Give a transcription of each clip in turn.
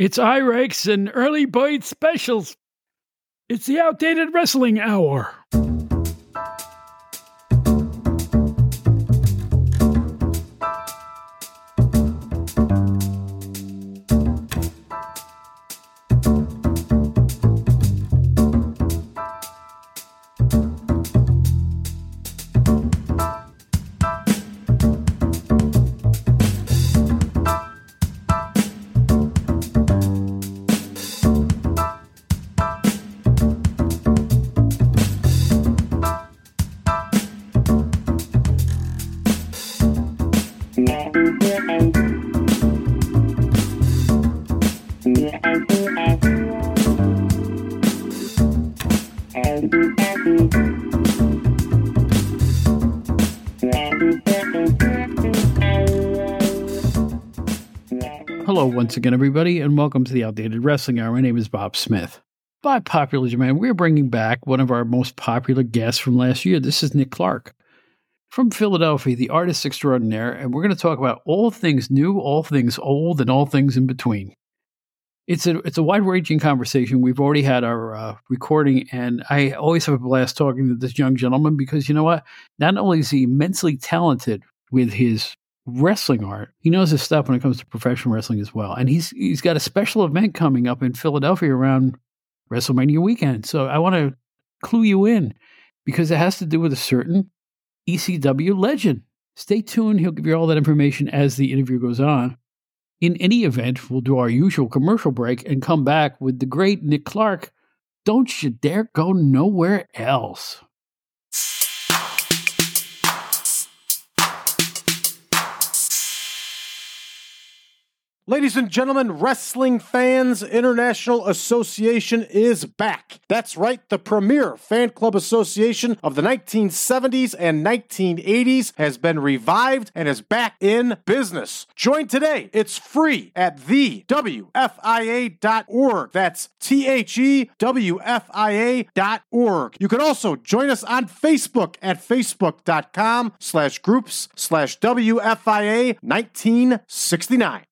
It's iRakes and early bird specials. It's the Outdated Wrestling Hour. Hello once again, everybody, and welcome to the Outdated Wrestling Hour. My name is Bob Smith. By popular demand, we're bringing back one of our most popular guests from last year. This is Nick Clark from Philadelphia, the artist extraordinaire, and we're going to talk about all things new, all things old, and all things in between. It's a wide-ranging conversation. We've already had our recording, and I always have a blast talking to this young gentleman because, you know what? Not only is he immensely talented with his wrestling art, he knows his stuff when it comes to professional wrestling as well. And he's got a special event coming up in Philadelphia around WrestleMania weekend. So I want to clue you in because it has to do with a certain ECW legend. Stay tuned. He'll give you all that information as the interview goes on. In any event, we'll do our usual commercial break and come back with the great Nick Clark. Don't you dare go nowhere else. Ladies and gentlemen, Wrestling Fans International Association is back. That's right, the premier fan club association of the 1970s and 1980s has been revived and is back in business. Join today. It's free at thewfia.org. That's thewfia.org. You can also join us on Facebook at facebook.com/groups/WFIA 1969.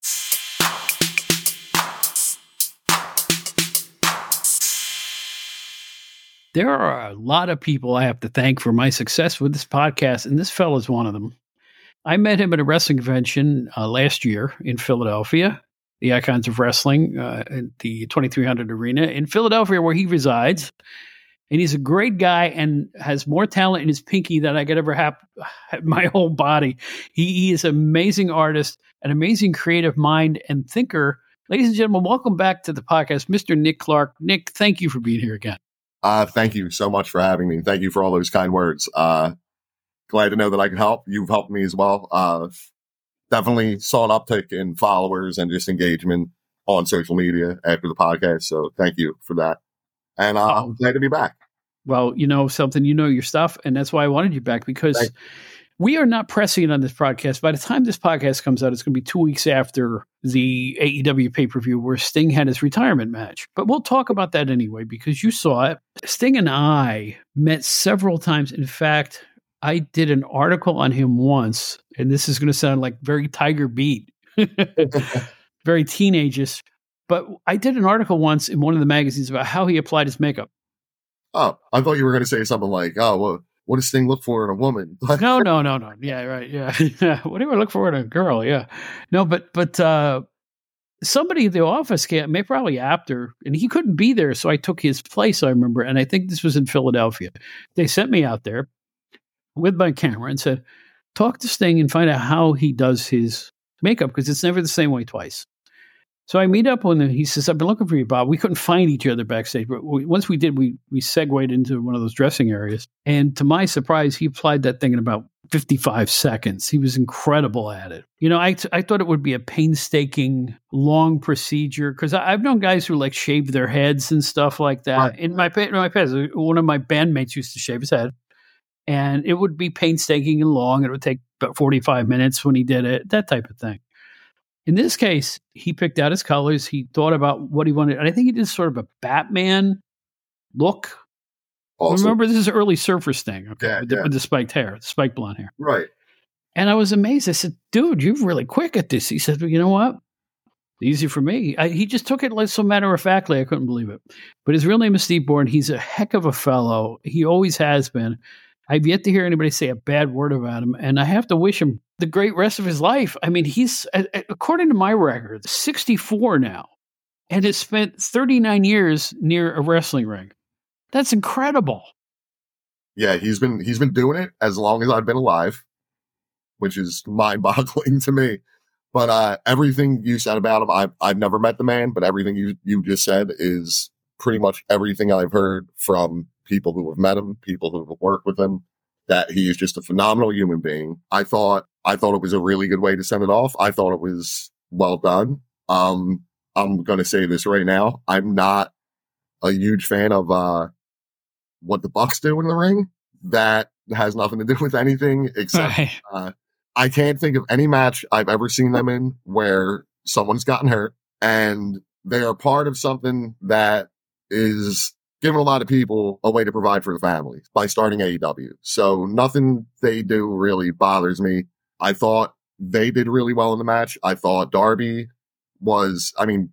There are a lot of people I have to thank for my success with this podcast, and this fella's one of them. I met him at a wrestling convention last year in Philadelphia, the Icons of Wrestling, at the 2300 Arena in Philadelphia, where he resides. And he's a great guy and has more talent in his pinky than I could ever have in my whole body. He is an amazing artist, an amazing creative mind and thinker. Ladies and gentlemen, welcome back to the podcast, Mr. Nick Clark. Nick, thank you for being here again. Thank you so much for having me. Thank you for all those kind words. Glad to know that I can help. You've helped me as well. Definitely saw an uptick in followers and just engagement on social media after the podcast. So thank you for that. And I'm glad to be back. Well, you know something, you know your stuff, and that's why I wanted you back, because we are not pressing it on this podcast. By the time this podcast comes out, it's going to be 2 weeks after the AEW pay-per-view where Sting had his retirement match. But we'll talk about that anyway, because you saw it. Sting and I met several times. In fact, I did an article on him once, and this is going to sound like very Tiger Beat, very teenageish. But I did an article once in one of the magazines about how he applied his makeup. Oh, I thought you were going to say something like, oh, well, what does Sting look for in a woman? No. Yeah, right. Yeah. What do I look for in a girl? Yeah. No, but somebody at the office maybe probably after, and he couldn't be there. So I took his place, I remember. And I think this was in Philadelphia. They sent me out there with my camera and said, talk to Sting and find out how he does his makeup, because it's never the same way twice. So I meet up with him. He says, I've been looking for you, Bob. We couldn't find each other backstage. But once we did, we segued into one of those dressing areas. And to my surprise, he applied that thing in about 55 seconds. He was incredible at it. You know, I thought it would be a painstaking, long procedure, because I've known guys who like shave their heads and stuff like that. Right. In my past, one of my bandmates used to shave his head. And it would be painstaking and long. It would take about 45 minutes when he did it, that type of thing. In this case, he picked out his colors. He thought about what he wanted. And I think he did sort of a Batman look. Awesome. Remember, this is early Surfer Sting, okay? Yeah, with the spiked hair, the spiked blonde hair. Right. And I was amazed. I said, dude, you're really quick at this. He said, well, you know what? Easy for me. He just took it like so matter of factly. I couldn't believe it. But his real name is Steve Bourne. He's a heck of a fellow. He always has been. I've yet to hear anybody say a bad word about him, and I have to wish him the great rest of his life. I mean, he's, according to my record, 64 now, and has spent 39 years near a wrestling ring. That's incredible. Yeah, he's been doing it as long as I've been alive, which is mind-boggling to me. But everything you said about him, I've never met the man, but everything you just said is pretty much everything I've heard from people who have met him, people who have worked with him, that he is just a phenomenal human being. I thought it was a really good way to send it off. I thought it was well done. I'm going to say this right now. I'm not a huge fan of what the Bucks do in the ring. That has nothing to do with anything except I can't think of any match I've ever seen them in where someone's gotten hurt and they are part of something that is giving a lot of people a way to provide for the family by starting AEW. So nothing they do really bothers me. I thought they did really well in the match. I thought Darby was,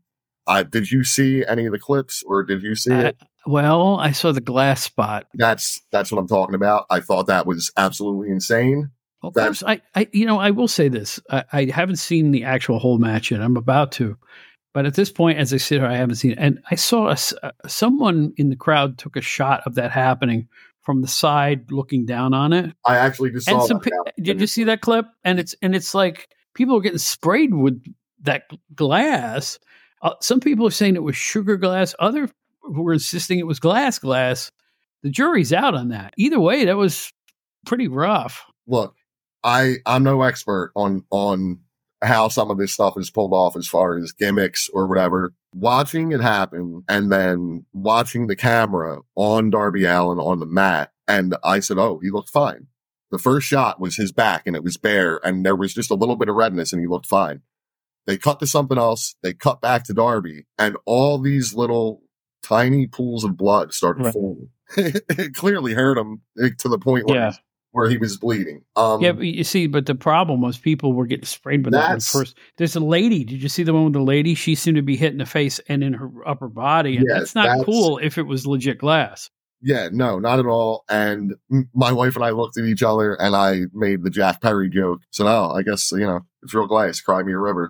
did you see any of the clips or did you see it? Well, I saw the glass spot. That's what I'm talking about. I thought that was absolutely insane. Of course, I will say this. I haven't seen the actual whole match yet. I'm about to. But at this point, as I sit here, I haven't seen it. And I saw someone in the crowd took a shot of that happening from the side looking down on it. I actually just saw that. Did you see that clip? And it's like people are getting sprayed with that glass. Some people are saying it was sugar glass. Other who were insisting it was glass. The jury's out on that. Either way, that was pretty rough. Look, I'm no expert on how some of this stuff is pulled off as far as gimmicks or whatever. Watching it happen and then watching the camera on Darby Allin on the mat, and I said, oh, he looked fine. The first shot was his back and it was bare and there was just a little bit of redness and he looked fine. They cut to something else. They cut back to Darby and all these little tiny pools of blood started forming. It clearly hurt him to the point where he was bleeding. Yeah, but you see, but the problem was people were getting sprayed with that first. There's a lady. Did you see the one with the lady? She seemed to be hit in the face and in her upper body. And that's not cool if it was legit glass. Yeah, no, not at all. And my wife and I looked at each other and I made the Jack Perry joke. So no, I guess, it's real glass. Cry me a river.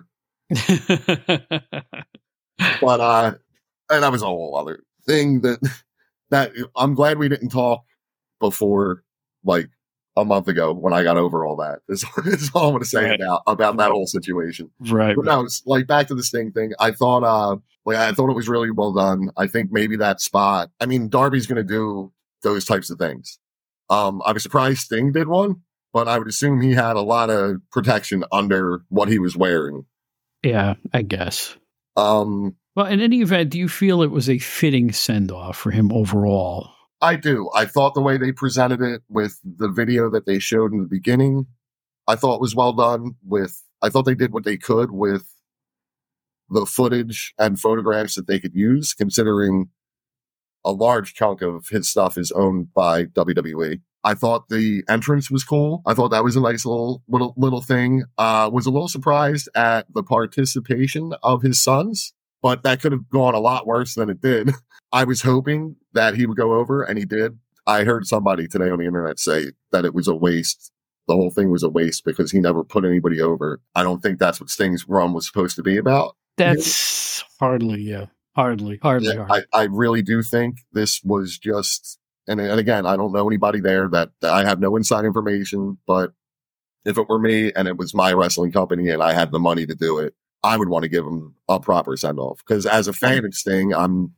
But, and that was a whole other thing that I'm glad we didn't talk before, like, a month ago when I got over all that. Is all I'm going to say about that whole situation. Right. But no, it's like back to the Sting thing. I thought it was really well done. I think maybe that spot, Darby's going to do those types of things. I was surprised Sting did one, but I would assume he had a lot of protection under what he was wearing. Yeah, I guess. Well, in any event, do you feel it was a fitting send-off for him overall? I do. I thought the way they presented it with the video that they showed in the beginning, I thought was well done. I thought they did what they could with the footage and photographs that they could use, considering a large chunk of his stuff is owned by WWE. I thought the entrance was cool. I thought that was a nice little thing. Was a little surprised at the participation of his sons, but that could have gone a lot worse than it did. I was hoping that he would go over, and he did. I heard somebody today on the internet say that it was a waste. The whole thing was a waste because he never put anybody over. I don't think that's what Sting's run was supposed to be about. That's hardly. I really do think this was just, and again, I don't know anybody there that I have no inside information, but if it were me and it was my wrestling company and I had the money to do it, I would want to give him a proper send off. Because as a fan of Sting,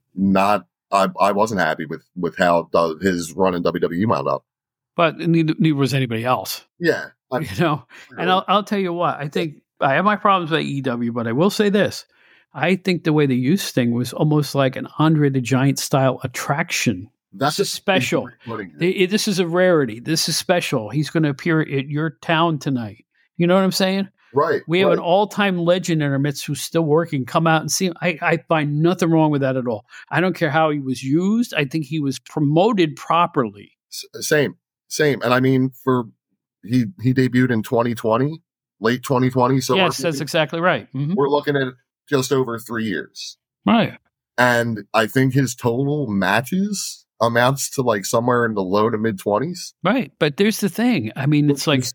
I wasn't happy with how his run in WWE wound up. But neither was anybody else. Yeah. And I'll tell you what, I think I have my problems with EW, but I will say this. I think the way they used Sting was almost like an Andre the Giant style attraction. This is special. This is a rarity. This is special. He's going to appear at your town tonight. You know what I'm saying? Right. We have an all-time legend in our midst who's still working. Come out and see him. I find nothing wrong with that at all. I don't care how he was used. I think he was promoted properly. Same. And he debuted in 2020, late 2020. So yes, that's exactly right. Mm-hmm. We're looking at just over 3 years. Right. And I think his total matches amounts to like somewhere in the low to mid 20s. Right. But there's the thing. I mean, it's like,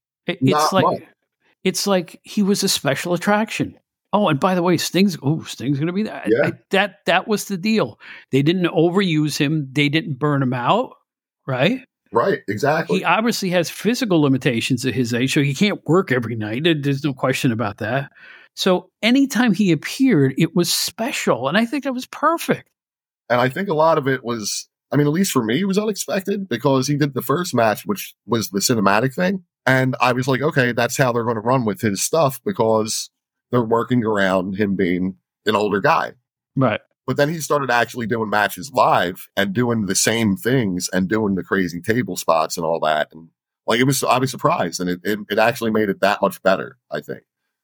it's like he was a special attraction. Oh, and by the way, Sting's going to be there. Yeah. That was the deal. They didn't overuse him. They didn't burn him out. Right. Right. Exactly. He obviously has physical limitations at his age, so he can't work every night. There's no question about that. So anytime he appeared, it was special. And I think that was perfect. And I think a lot of it was, I mean, at least for me, it was unexpected because he did the first match, which was the cinematic thing. And I was like, okay, that's how they're going to run with his stuff because they're working around him being an older guy. Right. But then he started actually doing matches live and doing the same things and doing the crazy table spots and all that. And like, I was surprised, and it actually made it that much better, I think.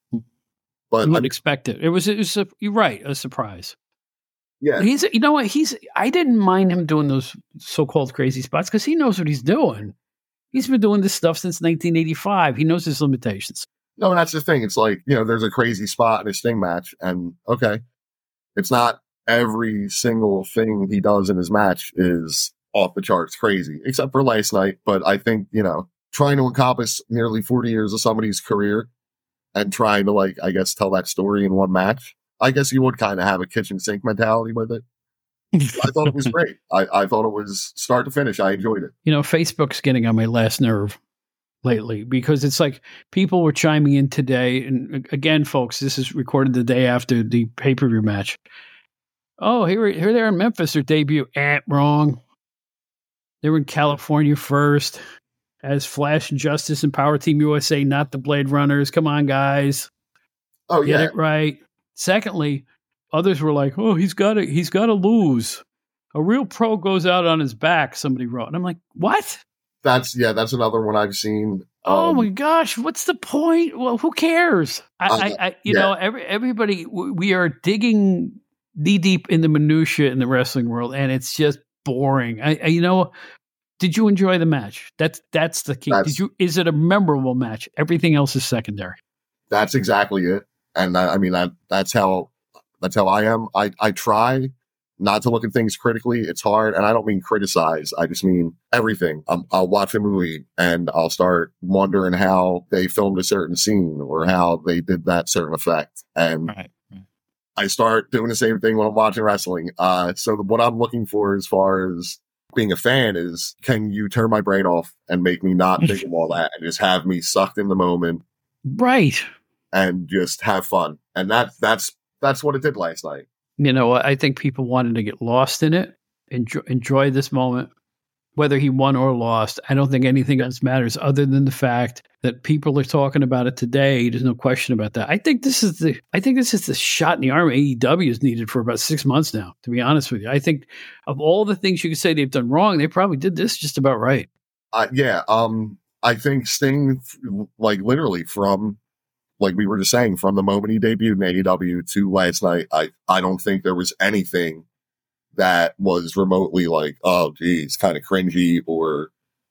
But you wouldn't expect it. It was you're right, a surprise. Yeah. You know what? I didn't mind him doing those so-called crazy spots because he knows what he's doing. He's been doing this stuff since 1985. He knows his limitations. No, and that's the thing. It's like, there's a crazy spot in a Sting match, and okay, it's not every single thing he does in his match is off the charts crazy, except for last night. But I think, trying to encompass nearly 40 years of somebody's career and trying to, like, I guess, tell that story in one match, I guess you would kind of have a kitchen sink mentality with it. I thought it was great. I thought it was start to finish. I enjoyed it. Facebook's getting on my last nerve lately because it's like people were chiming in today. And again, folks, this is recorded the day after the pay-per-view match. Oh, here they are in Memphis, their debut. Wrong. They were in California first as Flash and Justice and Power Team USA, not the Blade Runners. Come on, guys. Oh, yeah. Get it right. Secondly, others were like, oh, he's got to lose. A real pro goes out on his back, somebody wrote. And I'm like, what? That's another one I've seen. Oh my gosh, what's the point? Well, who cares? Everybody, we are digging knee deep in the minutia in the wrestling world, and it's just boring. Did you enjoy the match? That's the key. Is it a memorable match? Everything else is secondary. That's exactly it. And that's how I am. I try not to look at things critically. It's hard. And I don't mean criticize. I just mean everything. I'll watch a movie and I'll start wondering how they filmed a certain scene or how they did that certain effect. And right. I start doing the same thing when I'm watching wrestling. So what I'm looking for as far as being a fan is, can you turn my brain off and make me not think of all that and just have me sucked in the moment? Right. And just have fun. And that's what it did last night. I think people wanted to get lost in it, enjoy this moment, whether he won or lost. I don't think anything else matters other than the fact that people are talking about it today. There's no question about that. I think this is the shot in the arm AEW is needed for about 6 months now, to be honest with you. I think of all the things you could say they've done wrong, they probably did this just about right. I think Sting, like literally from, like we were just saying, from the moment he debuted in AEW to last night, I don't think there was anything that was remotely like, oh, geez, kind of cringy or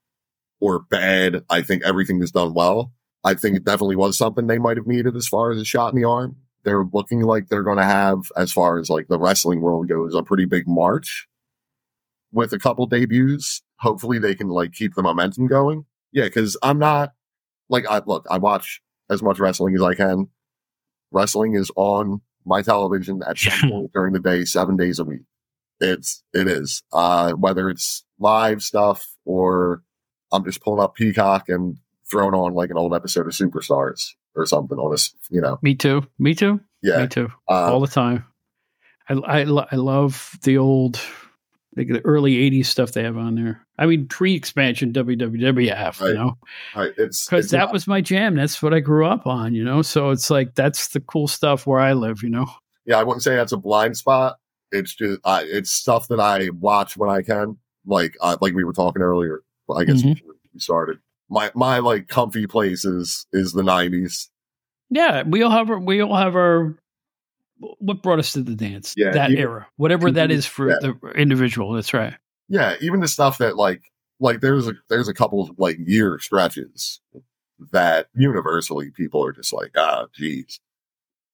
bad. I think everything was done well. I think it definitely was something they might have needed as far as a shot in the arm. They're looking like they're going to have, as far as like the wrestling world goes, a pretty big March with a couple debuts. Hopefully they can like keep the momentum going. Yeah, because I'm not like, I watch as much wrestling as I can. Wrestling is on my television at some point during the day, 7 days a week. It is. Whether it's live stuff or I'm just pulling up Peacock and throwing on like an old episode of Superstars or something on this, Me too. Yeah. Me too. All the time. I love the old, like the early 80s stuff they have on there. I mean, pre-expansion WWF, right. Right. Because that was my jam. That's what I grew up on, So it's like, that's the cool stuff where I live, Yeah, I wouldn't say that's a blind spot. It's just, it's stuff that I watch when I can. Like we were talking earlier, I guess before we started. My like comfy place is the 90s. Yeah, we all have our what brought us to the dance, that era, whatever that is for the individual. That's right. Yeah, even the stuff that like there's a couple of like year stretches that universally people are just like, geez.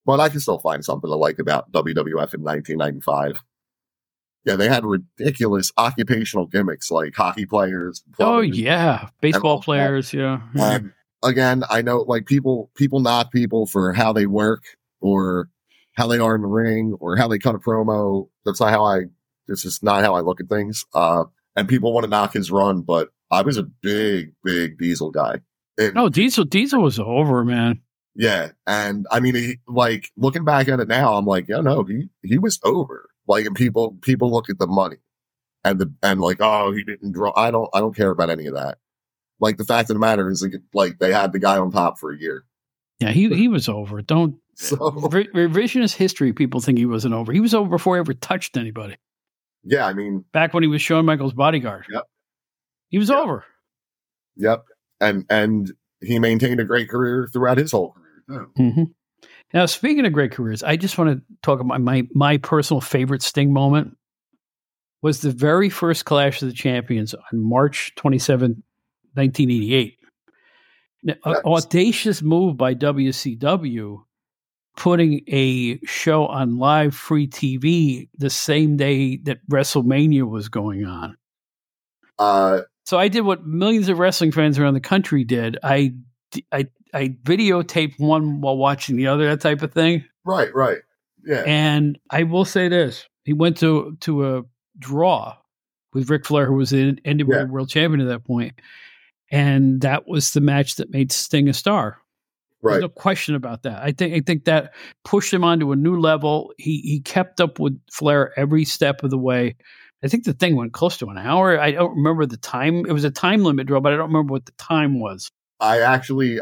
But I can still find something to like about WWF in 1995. Yeah, they had ridiculous occupational gimmicks like hockey players. Oh yeah, baseball players. Yeah. Again, I know like people knock people for how they work or how they are in the ring or how they cut a promo. This is not how I look at things. And people want to knock his run, but I was a big Diesel guy. Diesel was over, man. Yeah. And I mean, looking back at it now, I'm like, no, he was over. Like, and people look at the money and like, oh, he didn't draw. I don't care about any of that. Like, the fact of the matter is, like they had the guy on top for a year. Yeah, he was over. Revisionist history, people think he wasn't over. He was over before he ever touched anybody. Yeah, I mean, back when he was Shawn Michaels' bodyguard. Yep. He was over. Yep. And he maintained a great career throughout his whole career. Mm-hmm. Now, speaking of great careers, I just want to talk about my personal favorite Sting moment was the very first Clash of the Champions on March 27, 1988. Now, audacious move by WCW, putting a show on live free TV the same day that WrestleMania was going on. So I did what millions of wrestling fans around the country did. I videotaped one while watching the other, that type of thing. Right. Yeah. And I will say this. He went to a draw with Ric Flair, who was the NWA World Champion at that point. And that was the match that made Sting a star. Right. There's no question about that. I think that pushed him onto a new level. He kept up with Flair every step of the way. I think the thing went close to an hour. I don't remember the time. It was a time limit draw, but I don't remember what the time was. I actually,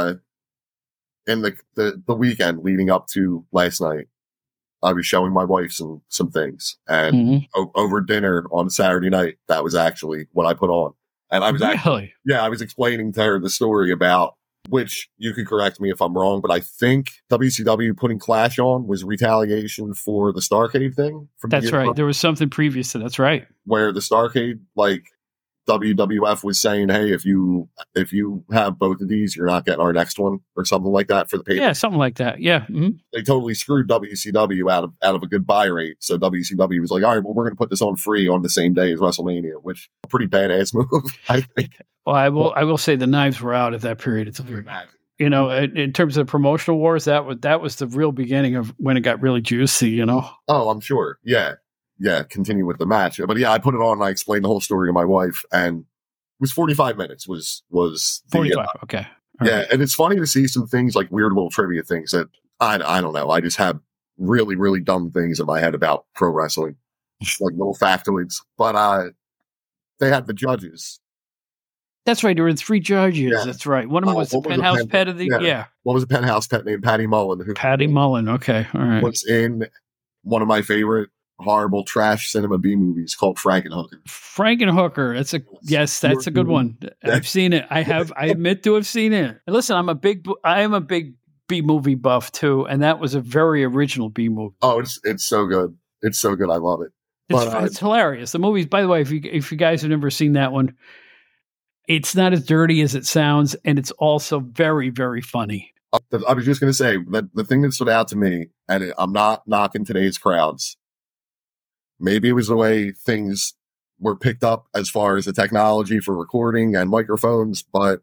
in the weekend leading up to last night, I was showing my wife some things, and over dinner on Saturday night, that was actually what I put on. And I was I was explaining to her the story about, which you could correct me if I'm wrong, but I think WCW putting Clash on was retaliation for the Starrcade thing. That's right. There was something previous to that's right. Where the Starrcade, like WWF was saying, hey, if you have both of these, you're not getting our next one or something like that for the paper. Yeah, something like that. Yeah. Mm-hmm. They totally screwed WCW out of a good buy rate. So WCW was like, all right, well, we're going to put this on free on the same day as WrestleMania, which a pretty badass move, I think. Well, I will say the knives were out at that period. It's you know, in terms of promotional wars, that was the real beginning of when it got really juicy, you know? Oh, I'm sure. Yeah. Yeah, continue with the match. But yeah, I put it on and I explained the whole story to my wife, and it was 45 minutes was 45. Okay. All right. And it's funny to see some things like weird little trivia things that I don't know. I just have really, really dumb things in my head about pro wrestling, like little factoids. But they had the judges. That's right. There were 3 judges. Yeah. That's right. One of them was the penthouse pet of the What was a penthouse pet named Patty Mullen? Patty Mullen. Okay. All right. Was in one of my favorite horrible trash cinema B movies called Frankenhooker. Frankenhooker. That's a good one. I've seen it. I admit to have seen it. And listen, I am a big B movie buff too, and that was a very original B movie. Oh, it's so good. It's so good. I love it. It's hilarious. The movie's, by the way, if you guys have never seen that one, it's not as dirty as it sounds, and it's also very, very funny. I was just going to say that the thing that stood out to me, and I'm not knocking today's crowds. Maybe it was the way things were picked up as far as the technology for recording and microphones, but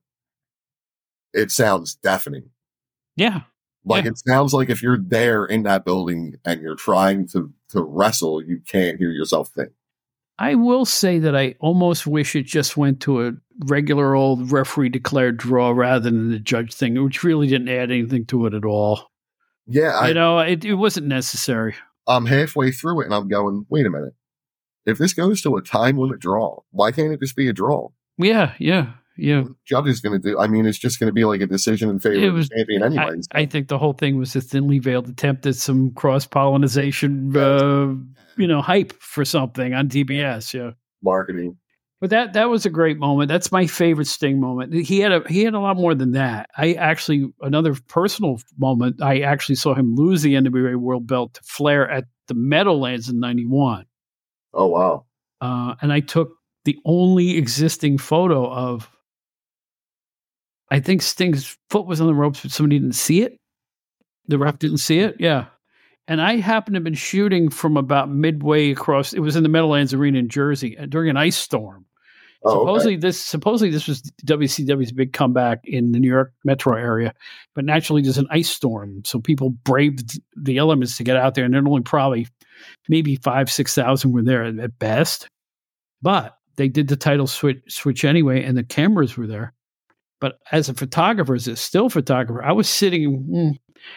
it sounds deafening. Yeah. It sounds like if you're there in that building and you're trying to wrestle, you can't hear yourself think. I will say that I almost wish it just went to a regular old referee declared draw rather than the judge thing, which really didn't add anything to it at all. Yeah. It wasn't necessary. I'm halfway through it and I'm going, wait a minute. If this goes to a time limit draw, why can't it just be a draw? Yeah. What the judge is going to do. I mean, it's just going to be like a decision in favor of the champion anyway. I think the whole thing was a thinly veiled attempt at some cross-pollinization, hype for something on TBS. Yeah. Marketing. But that was a great moment. That's my favorite Sting moment. He had a lot more than that. Another personal moment, I actually saw him lose the NWA World Belt to Flair at the Meadowlands in 91. Oh, wow. And I took the only existing photo of, I think Sting's foot was on the ropes, but somebody didn't see it. The ref didn't see it? Yeah. And I happened to have been shooting from about midway across. It was in the Meadowlands Arena in Jersey during an ice storm. Supposedly this was WCW's big comeback in the New York metro area, but naturally there's an ice storm, so people braved the elements to get out there, and then only probably maybe 5,000-6,000 were there at best. But they did the title switch anyway, and the cameras were there. But as a photographer, as a still photographer, I was sitting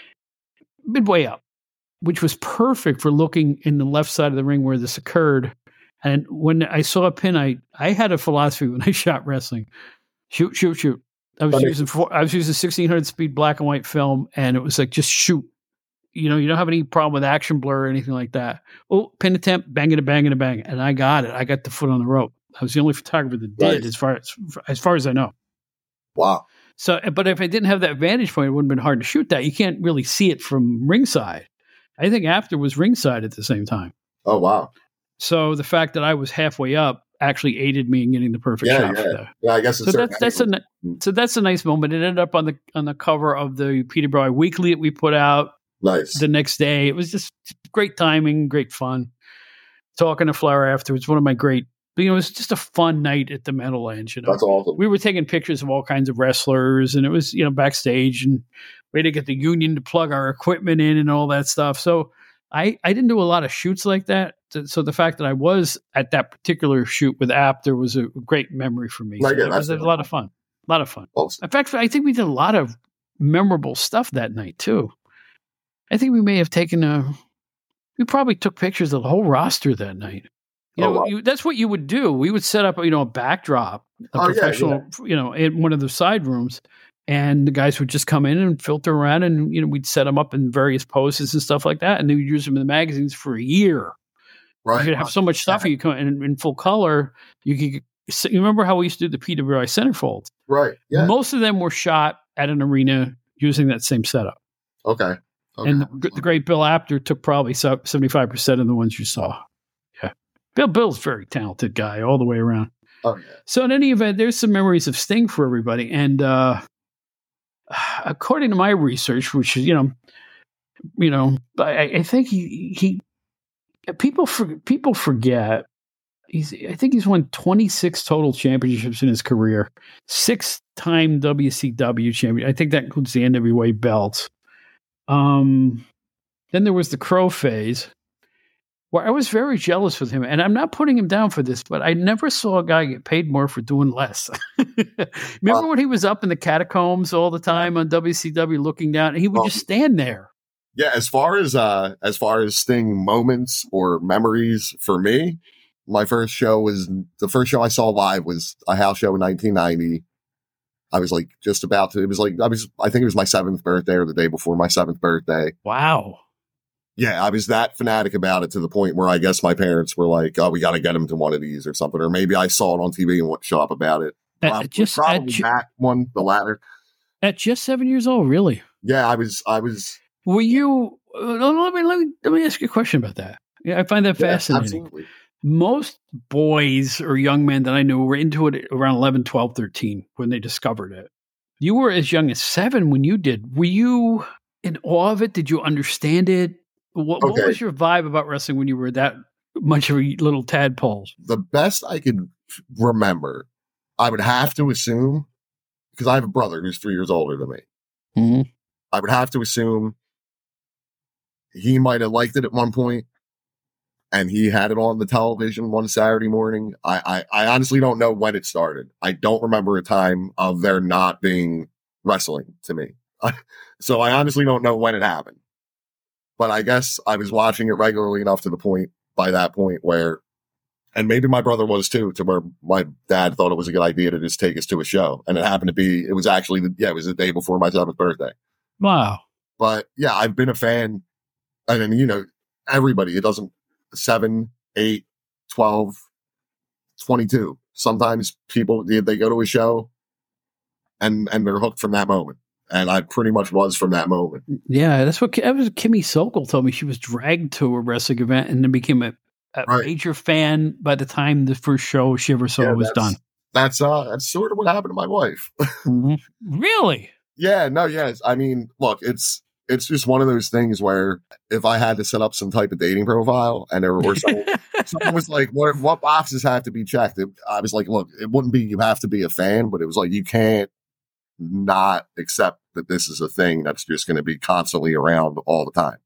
midway up, which was perfect for looking in the left side of the ring where this occurred. And when I saw a pin, I had a philosophy when I shot wrestling: shoot. I was using 1600 speed black and white film, and it was like, just shoot. You don't have any problem with action blur or anything like that. Oh, pin attempt, bang it, and I got it. I got the foot on the rope. I was the only photographer that did, as far as I know. Wow. So, but if I didn't have that vantage point, it wouldn't have been hard to shoot that. You can't really see it from ringside. I think After was ringside at the same time. Oh, wow. So the fact that I was halfway up actually aided me in getting the perfect shot for that. Yeah, I guess it's that's a nice moment. It ended up on the cover of the Peterborough Weekly that we put out. Nice. The next day. It was just great timing, great fun. Talking to Flair afterwards, one of my great. It was just a fun night at the Meadowlands. That's awesome. We were taking pictures of all kinds of wrestlers, and it was backstage, and we had to get the union to plug our equipment in and all that stuff. So I didn't do a lot of shoots like that. So the fact that I was at that particular shoot with After was a great memory for me. So it was a lot of fun. A lot of fun. Awesome. In fact, I think we did a lot of memorable stuff that night too. I think we may have we probably took pictures of the whole roster that night. That's what you would do. We would set up, a backdrop, professional, in one of the side rooms, and the guys would just come in and filter around, and we'd set them up in various poses and stuff like that, and they would use them in the magazines for a year. Right. You'd have so much stuff you come in full color. You remember how we used to do the Peterborough centerfolds? Right. Yeah. Most of them were shot at an arena using that same setup. Okay. And the great Bill Apter took probably 75% of the ones you saw. Yeah. Bill's a very talented guy all the way around. Oh, yeah. So in any event, there's some memories of Sting for everybody. And according to my research, which is, I think he people forget. I think he's won 26 total championships in his career, 6-time WCW champion. I think that includes the NWA belts. Then there was the Crow phase, where I was very jealous with him, and I'm not putting him down for this, but I never saw a guy get paid more for doing less. Remember when he was up in the catacombs all the time on WCW looking down, and he would just stand there. Yeah, as far as Sting moments or memories for me, the first show I saw live was a house show in 1990. I was like I think it was my 7th birthday or the day before my 7th birthday. Wow. Yeah, I was that fanatic about it to the point where I guess my parents were like, "Oh, we got to get him to one of these or something." Or maybe I saw it on TV and went to shop about it. The latter. At just 7 years old, really? Yeah, I was. Were you? Let me ask you a question about that. Yeah, I find that fascinating. Absolutely. Most boys or young men that I knew were into it around 11, 12, 13 when they discovered it. You were as young as 7 when you did. Were you in awe of it? Did you understand it? What was your vibe about wrestling when you were that much of a little tadpole? The best I could remember, I would have to assume, because I have a brother who's 3 years older than me. Mm-hmm. I would have to assume he might have liked it at one point, and he had it on the television one Saturday morning. I honestly don't know when it started. I don't remember a time of there not being wrestling to me. So I honestly don't know when it happened. But I guess I was watching it regularly enough by that point where, and maybe my brother was too, to where my dad thought it was a good idea to just take us to a show. And it happened to be, it was the day before my 7th birthday. Wow. But yeah, I've been a fan. And then, everybody, it doesn't 7, 8, 12, 22. Sometimes people, they go to a show and they're hooked from that moment. And I pretty much was from that moment. Yeah, that was Kimmy Sokol told me. She was dragged to a wrestling event and then became a major fan by the time the first show she ever saw was done. That's sort of what happened to my wife. Mm-hmm. Really? Yeah, no, yes. I mean, look, it's it's just one of those things where if I had to set up some type of dating profile and someone was like, what boxes have to be checked? I was like, look, it wouldn't be you have to be a fan, but it was like, you can't not accept that this is a thing that's just going to be constantly around all the time.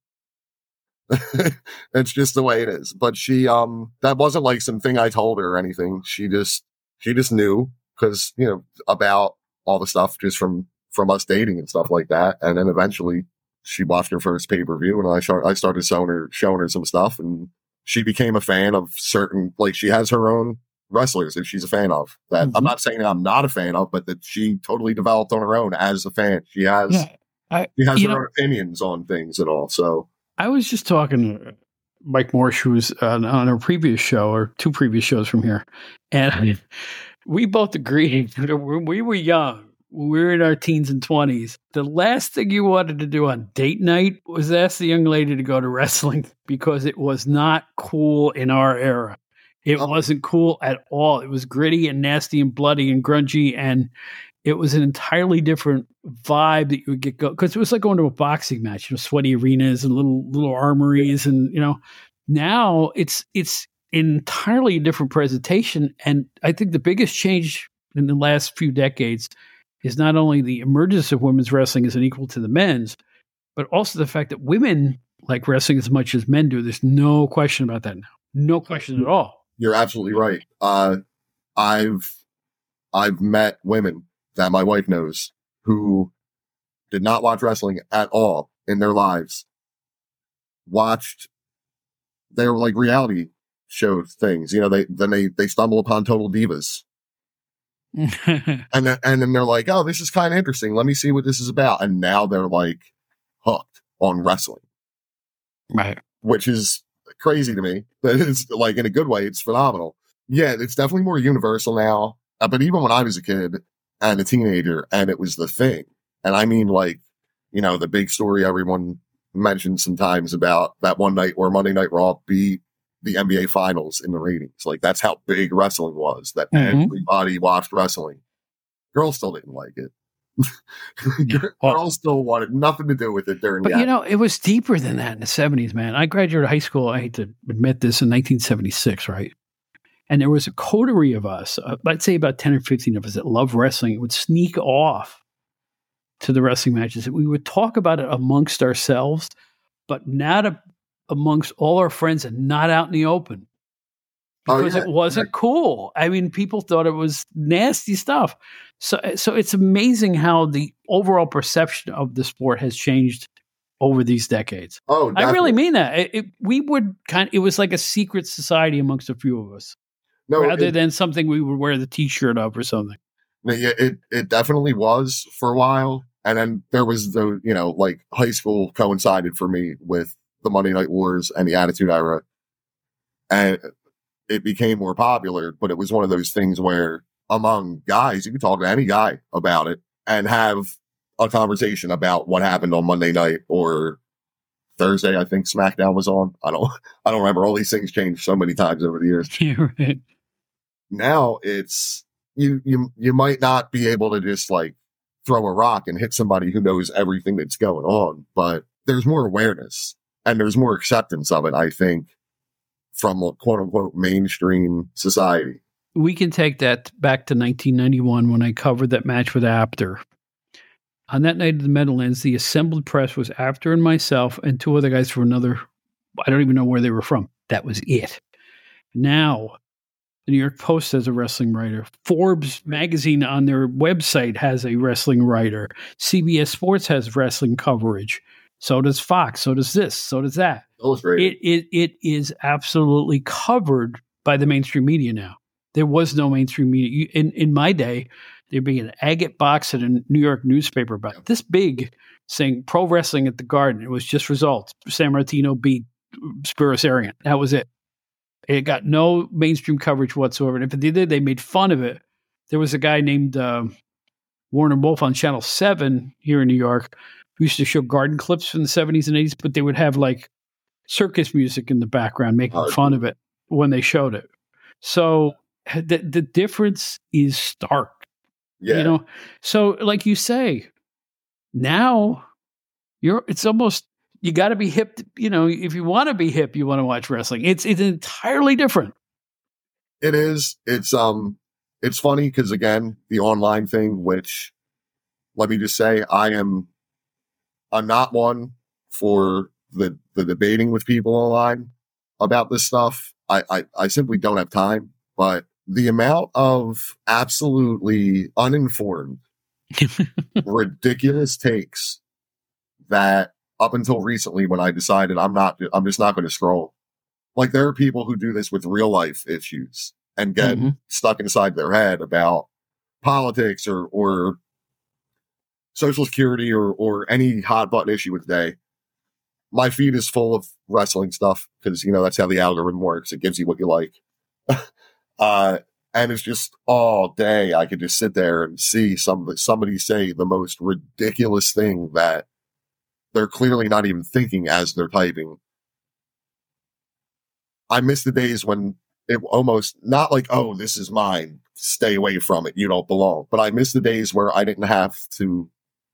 It's just the way it is. But she, that wasn't like something I told her or anything. She just knew because, about all the stuff just from us dating and stuff like that. And then eventually she watched her first pay-per-view and I started showing her some stuff, and she became a fan of certain, like she has her own wrestlers that she's a fan of that I'm not saying that I'm not a fan of, but that she totally developed on her own as a fan. She has, she has her own opinions on things and all. So I was just talking to Mike Morse, who was on our previous show or two previous shows from here. And we both agreed that when we were young, when we were in our teens and 20s, the last thing you wanted to do on date night was ask the young lady to go to wrestling because it was not cool in our era. It wasn't cool at all. It was gritty and nasty and bloody and grungy, and it was an entirely different vibe that you would get because it was like going to a boxing match, sweaty arenas and little armories, and now it's entirely a different presentation. And I think the biggest change in the last few decades is not only the emergence of women's wrestling as an equal to the men's, but also the fact that women like wrestling as much as men do. There's no question about that now. No question at all. You're absolutely right. I've met women that my wife knows who did not watch wrestling at all in their lives. They were like reality show things. They stumble upon Total Divas. and then they're like, oh, this is kind of interesting. Let me see what this is about. And now they're like hooked on wrestling. Right. Which is crazy to me. But it's like in a good way, it's phenomenal. Yeah, it's definitely more universal now. But even when I was a kid and a teenager and it was the thing, and I mean like, the big story everyone mentions sometimes about that one night where Monday Night Raw beat the NBA Finals in the ratings. Like that's how big wrestling was, that everybody watched wrestling. Girls still didn't like it. Girls still wanted nothing to do with it during But it was deeper than that in the 70s, man. I graduated high school, I hate to admit this, in 1976, right? And there was a coterie of us, I'd say about 10 or 15 of us that loved wrestling. It would sneak off to the wrestling matches. We would talk about it amongst ourselves, but not amongst all our friends and not out in the open. Because it wasn't cool. I mean, people thought it was nasty stuff. So it's amazing how the overall perception of the sport has changed over these decades. Oh, definitely. I really mean that. It was like a secret society amongst a few of us, rather than something we would wear the T-shirt of or something. Yeah, it definitely was for a while, and then there was like high school coincided for me with the Monday Night Wars and the Attitude Era, and it became more popular, but it was one of those things where among guys, you could talk to any guy about it and have a conversation about what happened on Monday night or Thursday. I think SmackDown was on. I don't remember. All these things changed so many times over the years. Yeah, right. Now it's, you might not be able to just like throw a rock and hit somebody who knows everything that's going on, but there's more awareness and there's more acceptance of it, I think, from a quote unquote mainstream society. We can take that back to 1991 when I covered that match with Apter. On that night of the Meadowlands, the assembled press was Apter and myself and two other guys from another, I don't even know where they were from. That was it. Now, the New York Post has a wrestling writer. Forbes magazine on their website has a wrestling writer. CBS Sports has wrestling coverage. So does Fox. So does this. So does that. Illustrated. It is absolutely covered by the mainstream media now. There was no mainstream media. In my day, there'd be an agate box in a New York newspaper about this big saying pro wrestling at the Garden. It was just results. San Martino beat Spiros Arian. That was it. It got no mainstream coverage whatsoever. And if they did, they made fun of it. There was a guy named Warner Wolf on Channel 7 here in New York who used to show Garden clips from the 70s and 80s, but they would have like circus music in the background making fun of it when they showed it. So the difference is stark. Yeah. So like you say, now It's almost, you got to be hip. If you want to be hip, you want to watch wrestling. It's entirely different. It is. It's funny because, again, the online thing, which, let me just say, I'm not one for the debating with people online about this stuff. I simply don't have time, but the amount of absolutely uninformed, ridiculous takes that up until recently, when I decided I'm just not going to scroll. Like, there are people who do this with real life issues and get stuck inside their head about politics or Social Security or any hot button issue of the day. My feed is full of wrestling stuff because, that's how the algorithm works. It gives you what you like. And it's just all day. I could just sit there and see somebody say the most ridiculous thing that they're clearly not even thinking as they're typing. I miss the days when it almost, not like, oh, this is mine, stay away from it, you don't belong. But I miss the days where I didn't have to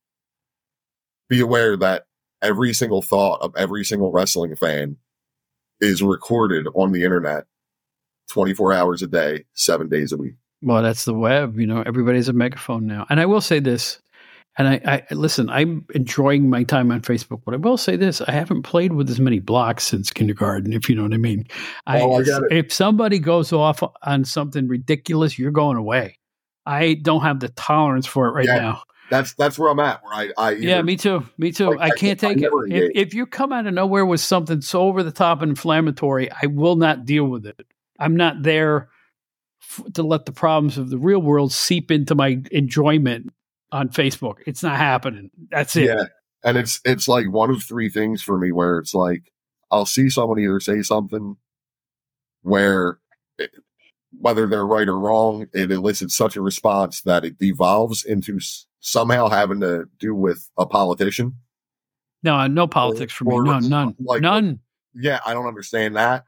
be aware that every single thought of every single wrestling fan is recorded on the internet 24 hours a day, 7 days a week. Well, that's the web. Everybody's a megaphone now. And I will say this, and I listen, I'm enjoying my time on Facebook, but I will say this, I haven't played with as many blocks since kindergarten, if you know what I mean. I get it. If somebody goes off on something ridiculous, you're going away. I don't have the tolerance for it right now. That's where I'm at. Where me too. Like, I can't take it. If you come out of nowhere with something so over the top and inflammatory, I will not deal with it. I'm not there to let the problems of the real world seep into my enjoyment on Facebook. It's not happening. That's it. Yeah. And it's like one of three things for me where it's like, I'll see someone either say something where, whether they're right or wrong, it elicits such a response that it devolves into somehow having to do with a politician. No politics for me. No, none. None. Yeah, I don't understand that.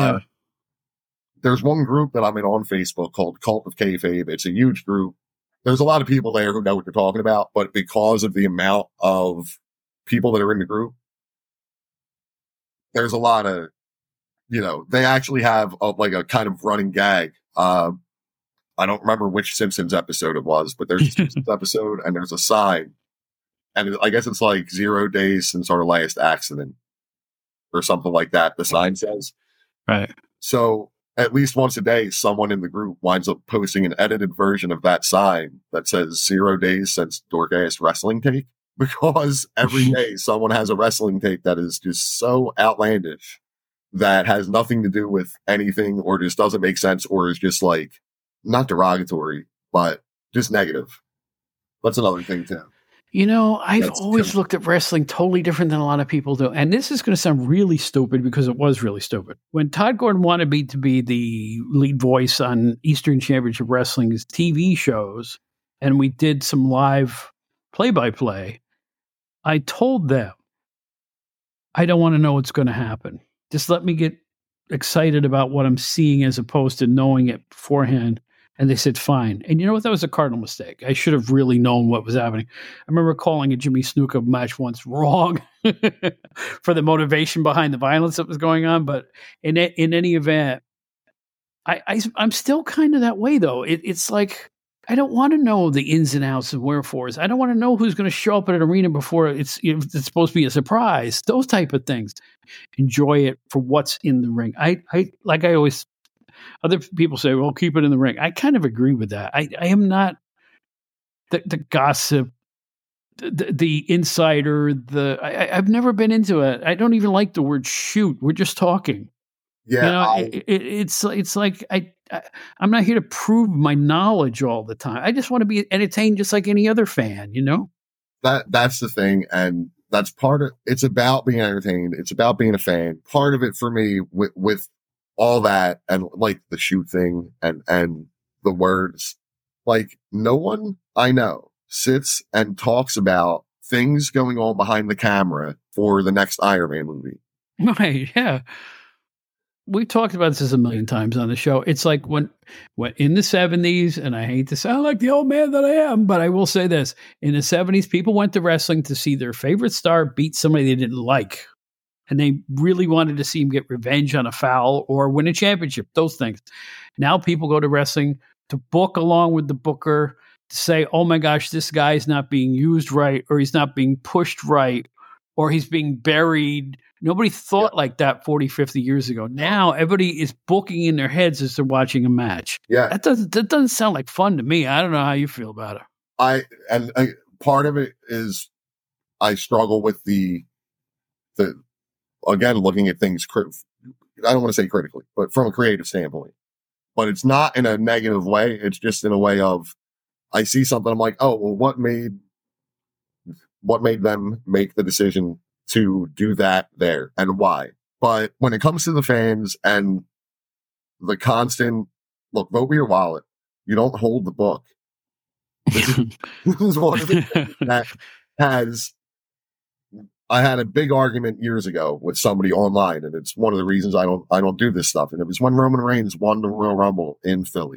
There's one group that I'm in on Facebook called Cult of Kayfabe. It's a huge group. There's a lot of people there who know what they're talking about, but because of the amount of people that are in the group, there's a lot of, they actually have a kind of running gag. I don't remember which Simpsons episode it was, but there's a Simpsons episode and there's a sign. And I guess it's like 0 days since our last accident or something like that. The sign says. Right. So at least once a day, someone in the group winds up posting an edited version of that sign that says 0 days since Dork-ass wrestling take, because every day someone has a wrestling take that is just so outlandish that has nothing to do with anything or just doesn't make sense or is just like not derogatory, but just negative. That's another thing too. I've always looked at wrestling totally different than a lot of people do. And this is going to sound really stupid because it was really stupid. When Todd Gordon wanted me to be the lead voice on Eastern Championship Wrestling's TV shows, and we did some live play-by-play, I told them, I don't want to know what's going to happen. Just let me get excited about what I'm seeing as opposed to knowing it beforehand. And they said, fine. And you know what? That was a cardinal mistake. I should have really known what was happening. I remember calling a Jimmy Snuka match once wrong for the motivation behind the violence that was going on. But in any event, I'm still kind of that way, though. It's like, I don't want to know the ins and outs and wherefores. I don't want to know who's going to show up at an arena before it's supposed to be a surprise. Those type of things. Enjoy it for what's in the ring. I always, other people say, well, keep it in the ring. I kind of agree with that. I am not the gossip, the insider, I've never been into it. I don't even like the word shoot. We're just talking. Yeah. It's like I'm not here to prove my knowledge all the time. I just want to be entertained just like any other fan, That's the thing. And that's part of, it's about being entertained. It's about being a fan. Part of it for me with all that and like the shoot thing and the words, like no one I know sits and talks about things going on behind the camera for the next Iron Man movie. Right. Yeah. we've talked about this a million times on the show. It's like when in the 70s, and I hate to sound like the old man that I am, but I will say this. In the 70s, people went to wrestling to see their favorite star beat somebody they didn't like. And they really wanted to see him get revenge on a foul or win a championship, those things. Now people go to wrestling to book along with the booker, to say, oh my gosh, this guy is not being used right, or he's not being pushed right, or he's being buried. Nobody thought like that 40, 50 years ago. Now everybody is booking in their heads as they're watching a match. Yeah. That doesn't sound like fun to me. I don't know how you feel about it. Part of it is I struggle with the again, looking at things, I don't want to say critically, but from a creative standpoint. But it's not in a negative way. It's just in a way of, I see something, I'm like, oh, well, what made them make the decision to do that there and why? But when it comes to the fans and the constant, look, vote with your wallet. You don't hold the book. This is one of the things that I had a big argument years ago with somebody online, and it's one of the reasons I don't do this stuff. And it was when Roman Reigns won the Royal Rumble in Philly.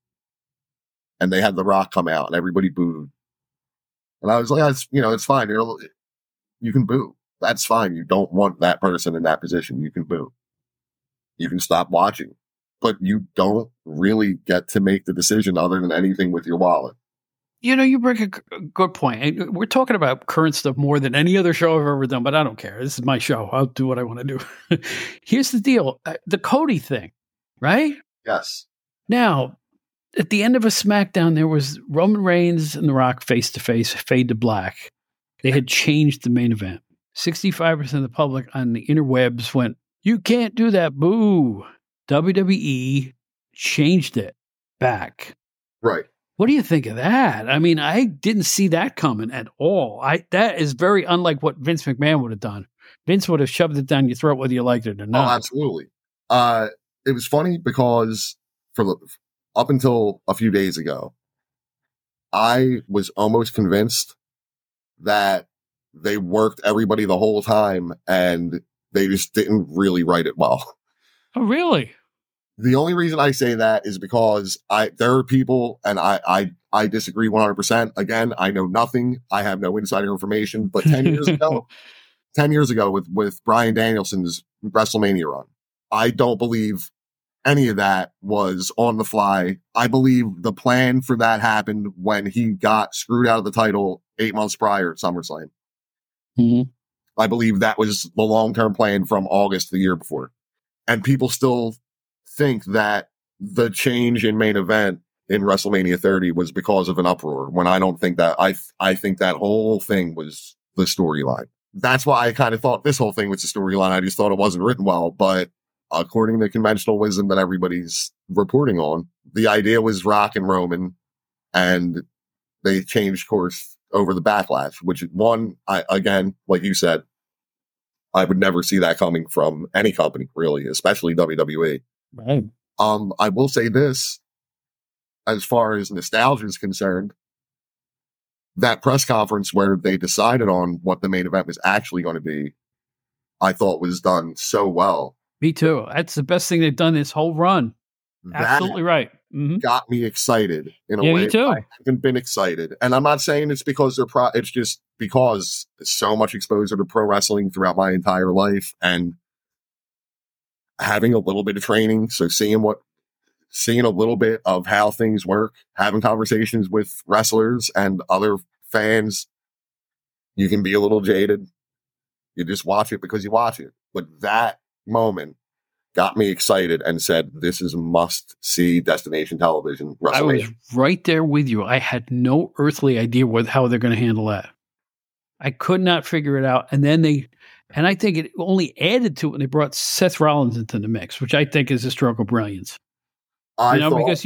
And they had The Rock come out and everybody booed. And I was like, it's fine. You can boo. That's fine. You don't want that person in that position. You can boo. You can stop watching. But you don't really get to make the decision other than anything with your wallet. You bring a good point. We're talking about current stuff more than any other show I've ever done, but I don't care. This is my show. I'll do what I want to do. Here's the deal. The Cody thing, right? Yes. Now, at the end of a SmackDown, there was Roman Reigns and The Rock face-to-face, fade to black. They had changed the main event. 65% of the public on the interwebs went, you can't do that, boo. WWE changed it back. Right. What do you think of that? I mean, I didn't see that coming at all. That is very unlike what Vince McMahon would have done. Vince would have shoved it down your throat whether you liked it or not. Oh, absolutely. It was funny because up until a few days ago, I was almost convinced that they worked everybody the whole time and they just didn't really write it well. Oh, really? The only reason I say that is because there are people, and I disagree 100%. Again, I know nothing. I have no insider information. But 10 years ago with Bryan Danielson's WrestleMania run, I don't believe any of that was on the fly. I believe the plan for that happened when he got screwed out of the title 8 months prior at SummerSlam. Mm-hmm. I believe that was the long-term plan from August the year before. And people still think that the change in main event in WrestleMania 30 was because of an uproar, when I don't think that. I think that whole thing was the storyline. That's why I kind of thought this whole thing was the storyline. I just thought it wasn't written well, but according to conventional wisdom that everybody's reporting on, the idea was Rock and Roman, and they changed course over the Backlash, which one, again, like you said, I would never see that coming from any company, really, especially WWE. Right. I will say this, as far as nostalgia is concerned, that press conference where they decided on what the main event was actually going to be, I thought was done so well. Me too. That's the best thing they've done this whole run. Absolutely right. Mm-hmm. Got me excited in a way. Me too. I haven't been excited. And I'm not saying it's because it's just because so much exposure to pro wrestling throughout my entire life and having a little bit of training. So seeing a little bit of how things work, having conversations with wrestlers and other fans, you can be a little jaded. You just watch it because you watch it. But that moment got me excited and said, this is must-see destination television. I was right there with you. I had no earthly idea how they're going to handle that. I could not figure it out. And then and I think it only added to it when they brought Seth Rollins into the mix, which I think is historical brilliance. Because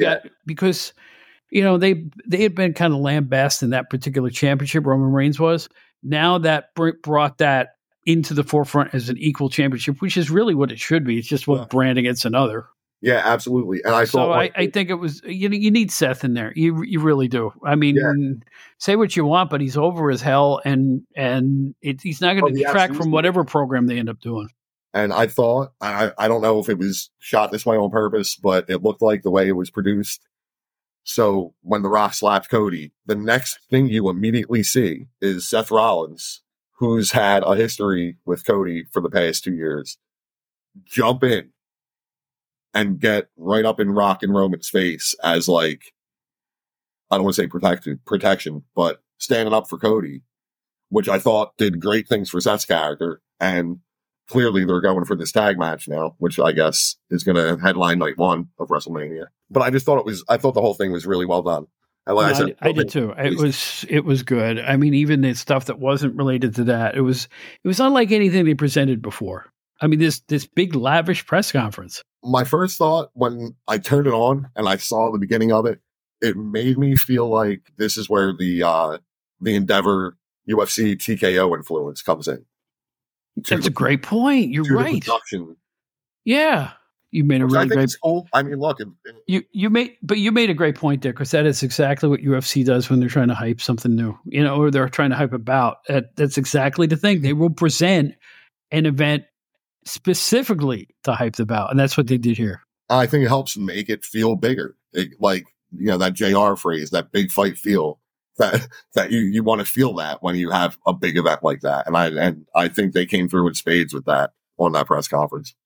they had been kind of lambasted in that particular championship, Roman Reigns was. Now that brought that into the forefront as an equal championship, which is really what it should be. It's just one brand against another. Yeah, absolutely. And I think it was, you need Seth in there. You really do. I mean, say what you want, but he's over as hell, and he's not going to detract from whatever program they end up doing. And I thought, I don't know if it was shot this way on purpose, but it looked like the way it was produced. So when The Rock slapped Cody, the next thing you immediately see is Seth Rollins, who's had a history with Cody for the past 2 years, jump in and get right up in Rock and Roman's face as like, I don't want to say protection, but standing up for Cody, which I thought did great things for Seth's character. And clearly they're going for this tag match now, which I guess is going to headline night 1 of WrestleMania. But I just thought I thought the whole thing was really well done. And like I did too. It was good. I mean, even the stuff that wasn't related to that, it was unlike anything they presented before. I mean, this big lavish press conference. My first thought when I turned it on and I saw the beginning of it, it made me feel like this is where the Endeavor UFC TKO influence comes in. That's a great point. You're right. Yeah. You made a really great cool. I mean, look, you made a great point there, because that is exactly what UFC does when they're trying to hype something new, or they're trying to hype about. That's exactly the thing. They will present an event specifically to hype about, and that's what they did here. I think it helps make it feel bigger, that JR phrase, that big fight feel. That you want to feel that when you have a big event like that, and I think they came through in spades with that on that press conference.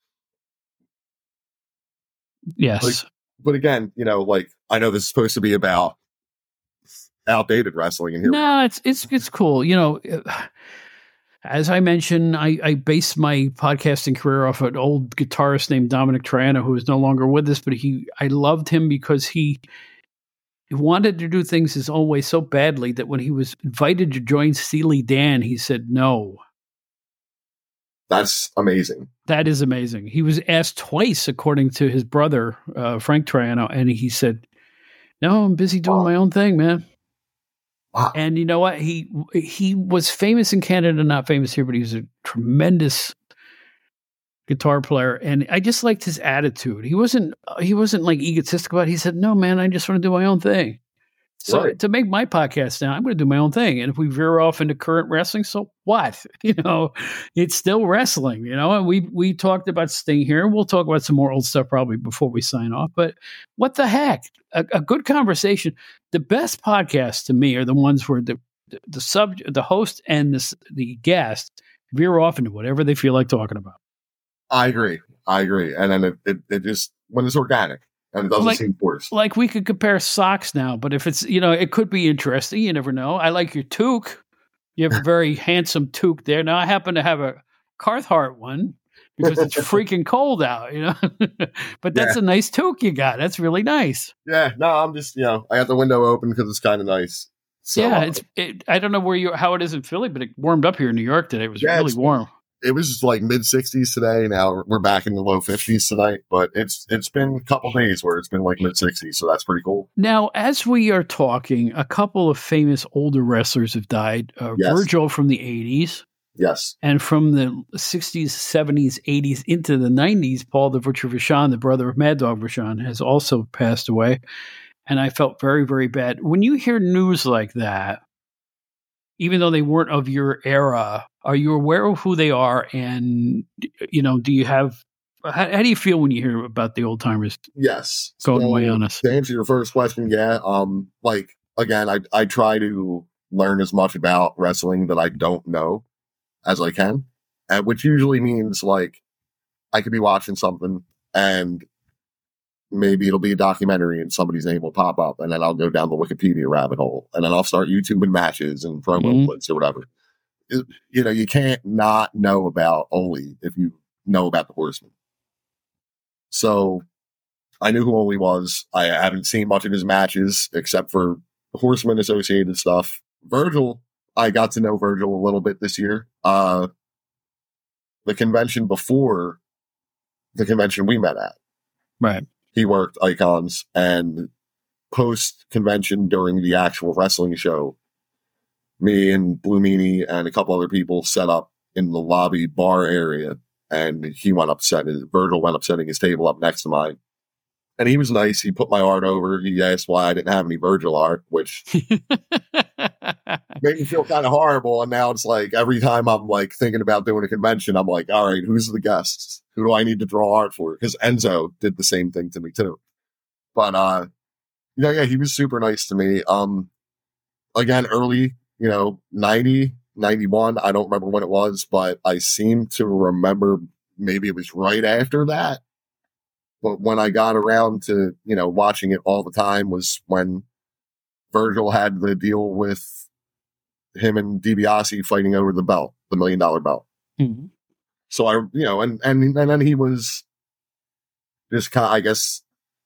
Yes, but again, I know this is supposed to be about outdated wrestling, and here no, it's cool. As I mentioned, I based my podcasting career off an old guitarist named Dominic Triano, who is no longer with us, but I loved him because he wanted to do things his own way so badly that when he was invited to join Steely Dan, he said no. That's amazing. That is amazing. He was asked twice, according to his brother, Frank Triano, and he said, no, I'm busy doing my own thing, man. Wow. And you know what? He was famous in Canada, not famous here, but he was a tremendous guitar player, and I just liked his attitude. He wasn't like egotistic about it. He said, no, man, I just want to do my own thing. So right. To make my podcast now, I'm going to do my own thing. And if we veer off into current wrestling, so what? It's still wrestling, and we talked about Sting here. We'll talk about some more old stuff probably before we sign off, but what the heck? A good conversation. The best podcasts to me are the ones where the host and the guest veer off into whatever they feel like talking about. I agree. And then it just, when it's organic and it doesn't seem forced. Like we could compare socks now, but if it's, it could be interesting. You never know. I like your toque. You have a very handsome toque there. Now I happen to have a Carhartt one because it's freaking cold out, but that's a nice toque you got. That's really nice. Yeah. No, I'm just, I got the window open because it's kind of nice. So, yeah. I don't know how it is in Philly, but it warmed up here in New York today. It was really warm. It was just like mid 60s today. Now we're back in the low 50s tonight, but it's been a couple days where it's been like mid 60s. So that's pretty cool. Now, as we are talking, a couple of famous older wrestlers have died. Virgil from the 80s. Yes. And from the 60s, 70s, 80s into the 90s, Paul the Butcher Vachon, the brother of Mad Dog Vachon, has also passed away. And I felt very, very bad. When you hear news like that, even though they weren't of your era, are you aware of who they are? And, do you have, how do you feel when you hear about the old timers? Yes. Going away on us. To answer your first question, yeah. Again, I try to learn as much about wrestling that I don't know as I can. And which usually means I could be watching something and maybe it'll be a documentary and somebody's name will pop up and then I'll go down the Wikipedia rabbit hole and then I'll start YouTubing matches and promo clips or whatever. You can't not know about Ole if you know about the Horseman. So I knew who Ole was. I haven't seen much of his matches except for Horseman associated stuff. Virgil, I got to know Virgil a little bit this year. The convention before the convention we met at. Right. He worked Icons, and post-convention during the actual wrestling show, me and Blue Meanie and a couple other people set up in the lobby bar area, and Virgil went up setting his table up next to mine. And he was nice. He put my art over. He asked why I didn't have any Virgil art, which made me feel kind of horrible. And now it's like every time I'm like thinking about doing a convention, I'm like, all right, who's the guests? Who do I need to draw art for? Because Enzo did the same thing to me too. But yeah, he was super nice to me. Again, early, 90, 91, I don't remember when it was, but I seem to remember maybe it was right after that. But when I got around to, watching it all the time was when Virgil had the deal with him and DiBiase fighting over the belt, the $1 million belt. Mm-hmm. So and then he was just kind of, I guess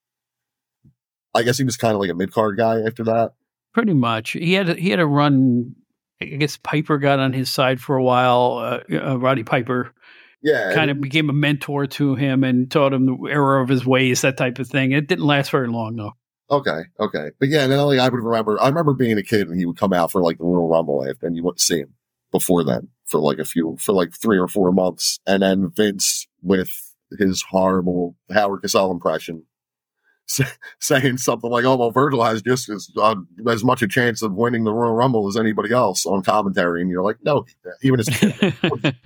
he was kind of like a mid-card guy after that. Pretty much. He had a run. I guess Piper got on his side for a while. Roddy Piper. Yeah. Kind of became a mentor to him and taught him the error of his ways, that type of thing. It didn't last very long, though. Okay. But yeah, and then I remember being a kid and he would come out for like the Royal Rumble after, and you wouldn't see him before then for like 3 or 4 months. And then Vince with his horrible Howard Cosell impression saying something like, oh, well, Virgil has just as much a chance of winning the Royal Rumble as anybody else on commentary. And you're like, no, even as a kid.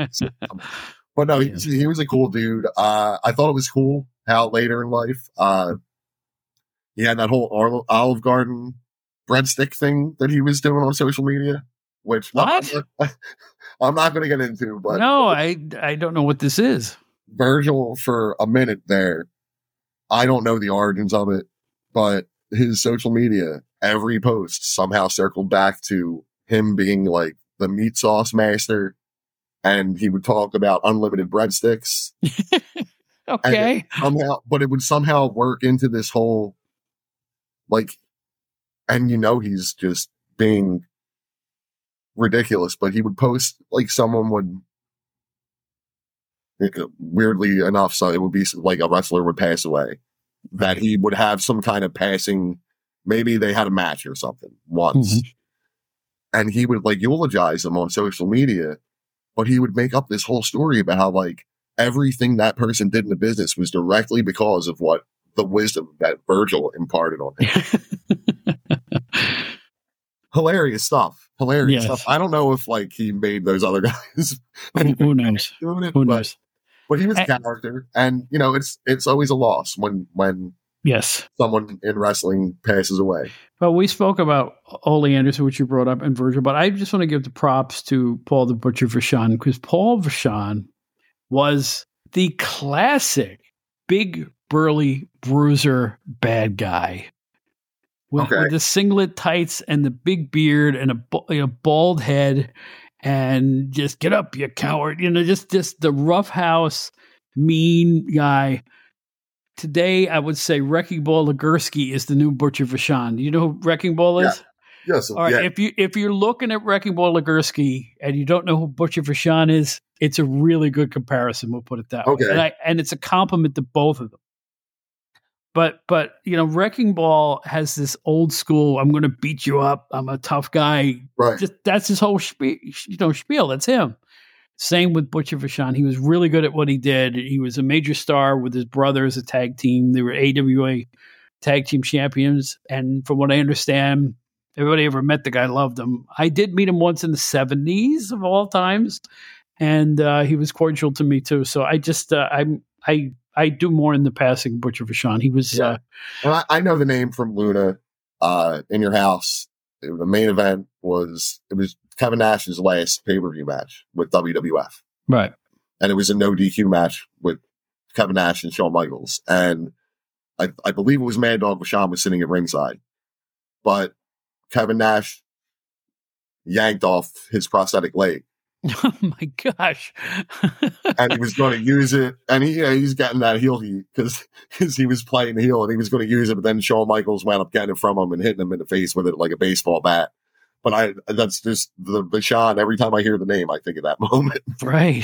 But no, he was a cool dude. I thought it was cool how later in life, he had that whole Olive Garden breadstick thing that he was doing on social media, which I'm not going to get into. But no, I don't know what this is. Virgil, for a minute there, I don't know the origins of it, but his social media, every post somehow circled back to him being like the meat sauce master. And he would talk about unlimited breadsticks. Okay. But it would somehow work into this whole, like, and he's just being ridiculous, but he would post, like, someone would, weirdly enough, so it would be like a wrestler would pass away, that he would have some kind of passing, maybe they had a match or something once. Mm-hmm. And he would, like, eulogize them on social media. But he would make up this whole story about how, like, everything that person did in the business was directly because of what the wisdom that Virgil imparted on him. Hilarious stuff. I don't know if, like, he made those other guys. Who knows? Who knows? But he was a character, and it's always a loss when someone in wrestling passes away. Well, we spoke about Ole Anderson, which you brought up, and Virgil, but I just want to give the props to Paul the Butcher Vachon, because Paul Vachon was the classic big, burly, bruiser bad guy with the singlet tights and the big beard and a bald head, and just get up, you coward. Just the roughhouse, mean guy. Today, I would say Wrecking Ball Legursky is the new Butcher Vachon. Do you know who Wrecking Ball is? Yeah. Yes. All right. Yeah. If you're looking at Wrecking Ball Legursky and you don't know who Butcher Vachon is, it's a really good comparison. We'll put it that way. And it's a compliment to both of them. But Wrecking Ball has this old school, I'm going to beat you up, I'm a tough guy. Right. That's his whole spiel. That's him. Same with Butcher Vachon. He was really good at what he did. He was a major star with his brother as a tag team. They were AWA tag team champions. And from what I understand, everybody ever met the guy loved him. I did meet him once in the 70s of all times. And he was cordial to me too. So I just, I do more in the passing Butcher Vachon. He was, well, I know the name from Luna, in your house. The main event was Kevin Nash's last pay-per-view match with WWF. Right. And it was a no DQ match with Kevin Nash and Shawn Michaels. And I believe it was Mad Dog Vachon was sitting at ringside. But Kevin Nash yanked off his prosthetic leg. Oh my gosh. And he was going to use it. And he's getting that heel heat because he was playing the heel and he was going to use it. But then Shawn Michaels wound up getting it from him and hitting him in the face with it like a baseball bat. But that's just the Vachon. Every time I hear the name, I think of that moment. Right.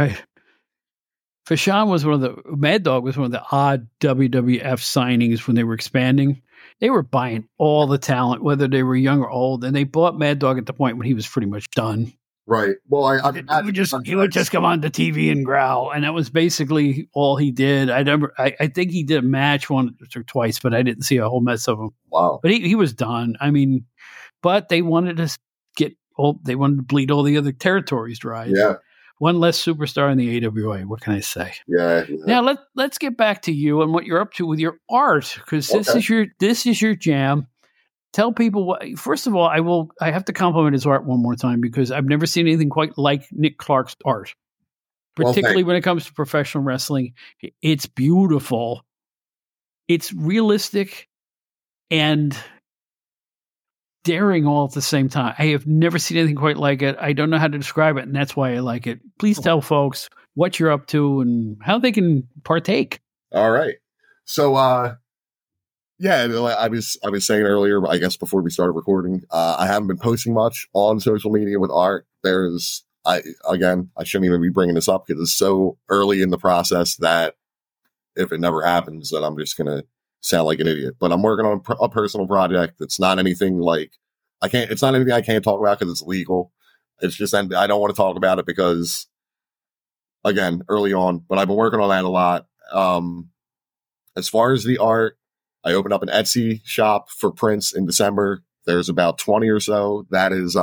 Vachon was Mad Dog was one of the odd WWF signings when they were expanding. They were buying all the talent, whether they were young or old. And they bought Mad Dog at the point when he was pretty much done. Right. Well, he would just come on the TV and growl, and that was basically all he did. I think he did a match once or twice, but I didn't see a whole mess of him. Wow. But he was done. I mean, but they wanted to they wanted to bleed all the other territories dry. Yeah. One less superstar in the AWA. What can I say? Yeah. Now let's get back to you and what you're up to with your art, because this is your jam. Tell people what. First of all, I have to compliment his art one more time, because I've never seen anything quite like Nick Clark's art, particularly when it comes to professional wrestling. It's beautiful. It's realistic and daring all at the same time. I have never seen anything quite like it. I don't know how to describe it, and that's why I like it. Please tell folks what you're up to and how they can partake. All right. So, I was saying earlier, I guess before we started recording, I haven't been posting much on social media with art. I shouldn't even be bringing this up because it's so early in the process that if it never happens, then I'm just going to sound like an idiot. But I'm working on a personal project. It's not anything it's not anything I can't talk about because it's legal. It's just, I don't want to talk about it because, again, early on, but I've been working on that a lot. As far as the art, I opened up an Etsy shop for prints in December. There's about 20 or so. That is,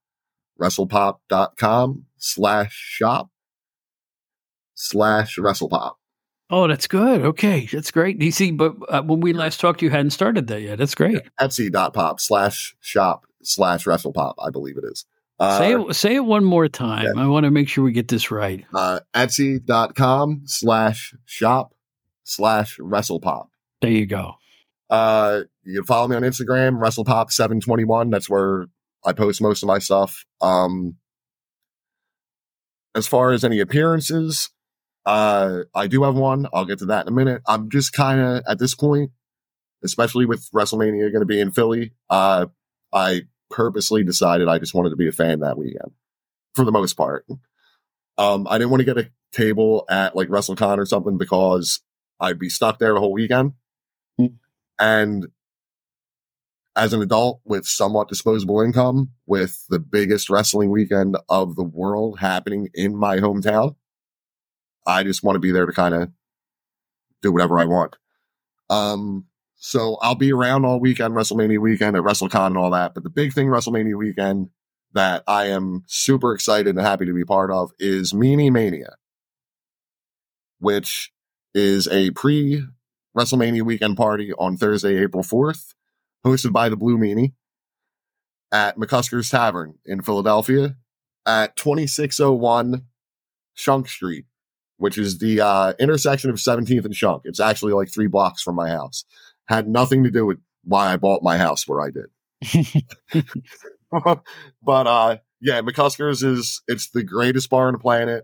wrestlepop.com/shop/wrestlepop. Oh, that's good. Okay. That's great. You see, but when we last talked, you hadn't started that yet. That's great. Etsy.pop/shop/wrestlepop, I believe it is. Say it one more time. Yeah. I want to make sure we get this right. Etsy.com/shop/wrestlepop. There you go. You can follow me on Instagram, WrestlePop721. That's where I post most of my stuff. As far as any appearances, I do have one. I'll get to that in a minute. I'm just kind of, at this point, especially with WrestleMania going to be in Philly, I purposely decided I just wanted to be a fan that weekend, for the most part. I didn't want to get a table at like WrestleCon or something because I'd be stuck there the whole weekend. And as an adult with somewhat disposable income, with the biggest wrestling weekend of the world happening in my hometown, I just want to be there to kind of do whatever I want. So I'll be around all weekend, WrestleMania weekend at WrestleCon and all that. But the big thing WrestleMania weekend that I am super excited and happy to be part of is Meanie Mania, which is a pre-WrestleMania weekend party on Thursday, April 4th, hosted by the Blue Meanie at McCusker's Tavern in Philadelphia at 2601 Shunk Street, which is the intersection of 17th and Shunk. It's actually like 3 blocks from my house. Had nothing to do with why I bought my house where I did. But McCusker's it's the greatest bar on the planet.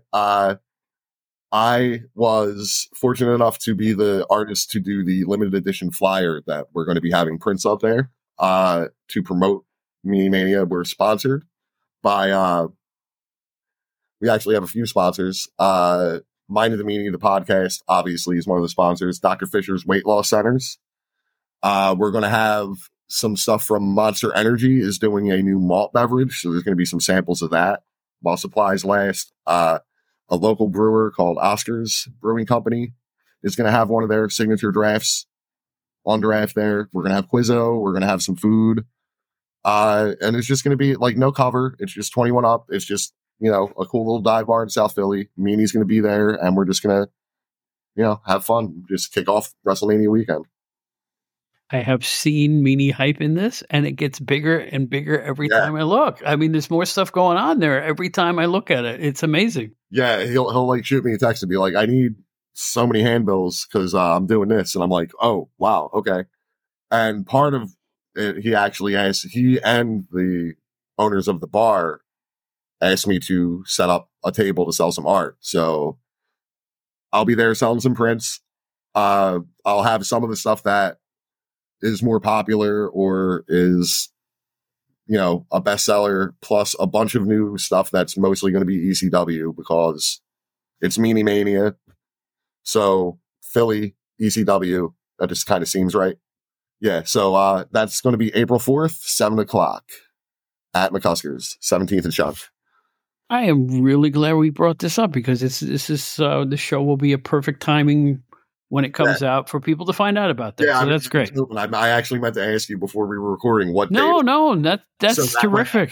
I was fortunate enough to be the artist to do the limited edition flyer that we're going to be having prints up there to promote Meanie Mania. We're sponsored by, we actually have a few sponsors. Mind of the Meanie, the podcast, obviously, is one of the sponsors. Dr. Fisher's Weight Loss Centers. We're going to have some stuff from Monster Energy is doing a new malt beverage. So there's going to be some samples of that while supplies last. A local brewer called Oscar's Brewing Company is going to have one of their signature drafts on draft there. We're going to have Quizzo. We're going to have some food. And it's just going to be like no cover. It's just 21 up. It's just, a cool little dive bar in South Philly. Meanie's going to be there, and we're just going to, have fun. Just kick off WrestleMania weekend. I have seen Meanie hype in this, and it gets bigger and bigger every time I look. I mean, there's more stuff going on there every time I look at it. It's amazing. Yeah, he'll like shoot me a text and be like, I need so many handbills because I'm doing this. And I'm like, oh, wow, okay. And part of it, he and the owners of the bar asked me to set up a table to sell some art. So I'll be there selling some prints. I'll have some of the stuff that is more popular or is, a bestseller, plus a bunch of new stuff that's mostly going to be ECW because it's Meanie Mania. So Philly, ECW, that just kind of seems right. Yeah. So, that's going to be April 4th, 7:00 at McCusker's, 17th and Shunk. I am really glad we brought this up because the show will be a perfect timing when it comes out for people to find out about that. Yeah, so that's great. I actually meant to ask you before we were recording what. No, that's terrific.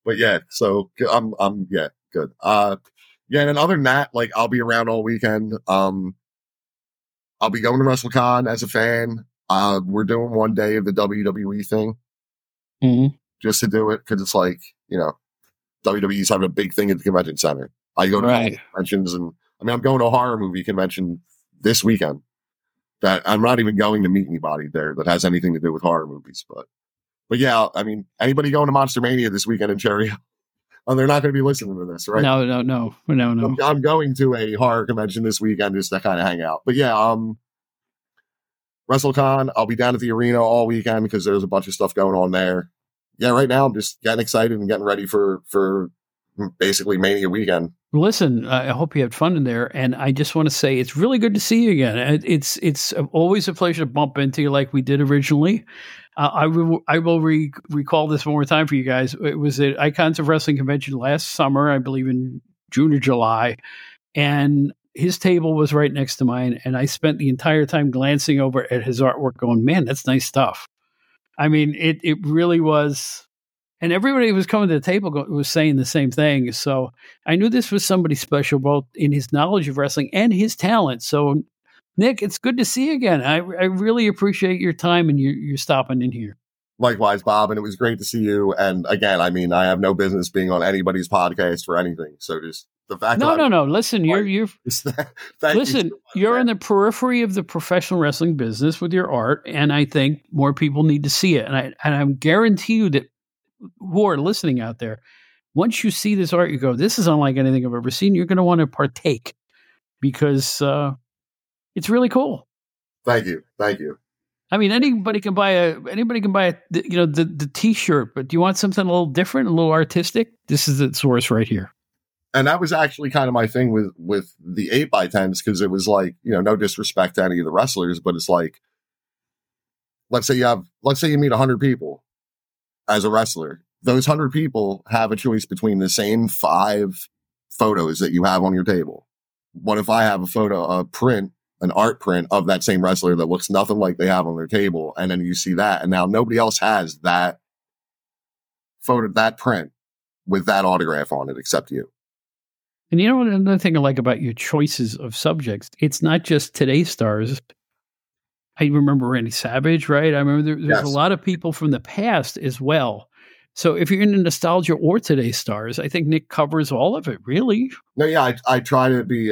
But yeah, so I'm yeah, good. Yeah, and then other than that, like I'll be around all weekend. I'll be going to WrestleCon as a fan. We're doing one day of the WWE thing just to do it because it's like, you know, WWE's having a big thing at the convention center. I go to conventions, and I mean, I'm going to a horror movie convention this weekend that I'm not even going to meet anybody there that has anything to do with horror movies. But yeah, I mean, anybody going to Monster Mania this weekend in Cherry Hill? Oh, they're not going to be listening to this, right? No. I'm going to a horror convention this weekend just to kind of hang out. But yeah, WrestleCon, I'll be down at the arena all weekend because there's a bunch of stuff going on there. Yeah, right now I'm just getting excited and getting ready for basically Mania weekend. Listen, I hope you had fun in there, and I just want to say it's really good to see you again. It's always a pleasure to bump into you like we did originally. I will recall this one more time for you guys. It was at Icons of Wrestling convention last summer, I believe in June or July, and his table was right next to mine, and I spent the entire time glancing over at his artwork going, man, that's nice stuff. I mean, it really was. And everybody who was coming to the table was saying the same thing. So I knew this was somebody special, both in his knowledge of wrestling and his talent. So, Nick, it's good to see you again. I really appreciate your time and you stopping in here. Likewise, Bob, and it was great to see you. And again, I mean, I have no business being on anybody's podcast for anything. So just the fact No. Listen, you're listen, you're in the periphery of the professional wrestling business with your art, and I think more people need to see it. And I guarantee you that who are listening out there, once you see this art, you go, this is unlike anything I've ever seen. You're going to want to partake because it's really cool. Thank you. I mean, anybody can buy the T-shirt, but do you want something a little different, a little artistic? This is the source right here. And that was actually kind of my thing with the 8x10s, because it was like, you know, no disrespect to any of the wrestlers, but it's like, let's say you meet 100 people as a wrestler. Those 100 people have a choice between the same 5 photos that you have on your table. What if I have an art print of that same wrestler that looks nothing like they have on their table, and then you see that, and now nobody else has that photo, that print with that autograph on it except you. And you know what, another thing I like about your choices of subjects, it's not just today's stars. I remember Randy Savage, right? I remember there's a lot of people from the past as well. So if you're into nostalgia or today's stars, I think Nick covers all of it, really. No, yeah, I try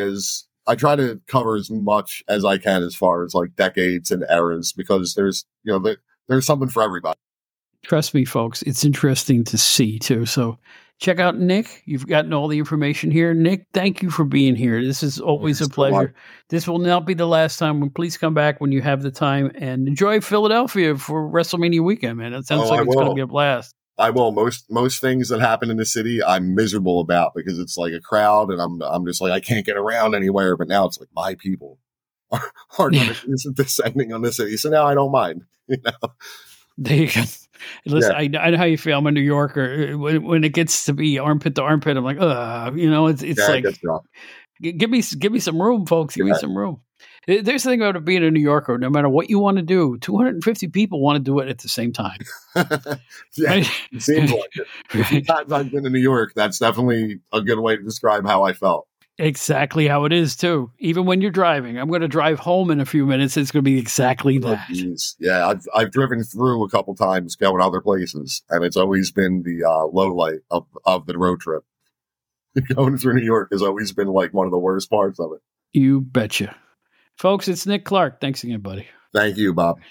to cover as much as I can as far as like decades and eras, because there's something for everybody. Trust me, folks, it's interesting to see too. So check out Nick. You've gotten all the information here. Nick, thank you for being here. This is always a pleasure. This will not be the last time. Please come back when you have the time and enjoy Philadelphia for WrestleMania weekend, man. It sounds like it's going to be a blast. I will. Most things that happen in the city, I'm miserable about because it's like a crowd, and I'm just like, I can't get around anywhere. But now it's like my people are descending on the city, so now I don't mind. You know. There you go. Listen, yeah. I know how you feel. I'm a New Yorker. When it gets to be armpit to armpit, I'm like, it's like, give me some room, folks. Give me some room. There's the thing about it being a New Yorker. No matter what you want to do, 250 people want to do it at the same time. Yeah, right? It seems like it. The few times I've been to New York, that's definitely a good way to describe how I felt. Exactly how it is, too. Even when you're driving. I'm going to drive home in a few minutes. It's going to be exactly that. Geez. Yeah, I've driven through a couple times going other places, and it's always been the low light of the road trip. Going through New York has always been like one of the worst parts of it. You betcha. Folks, it's Nick Clark. Thanks again, buddy. Thank you, Bob.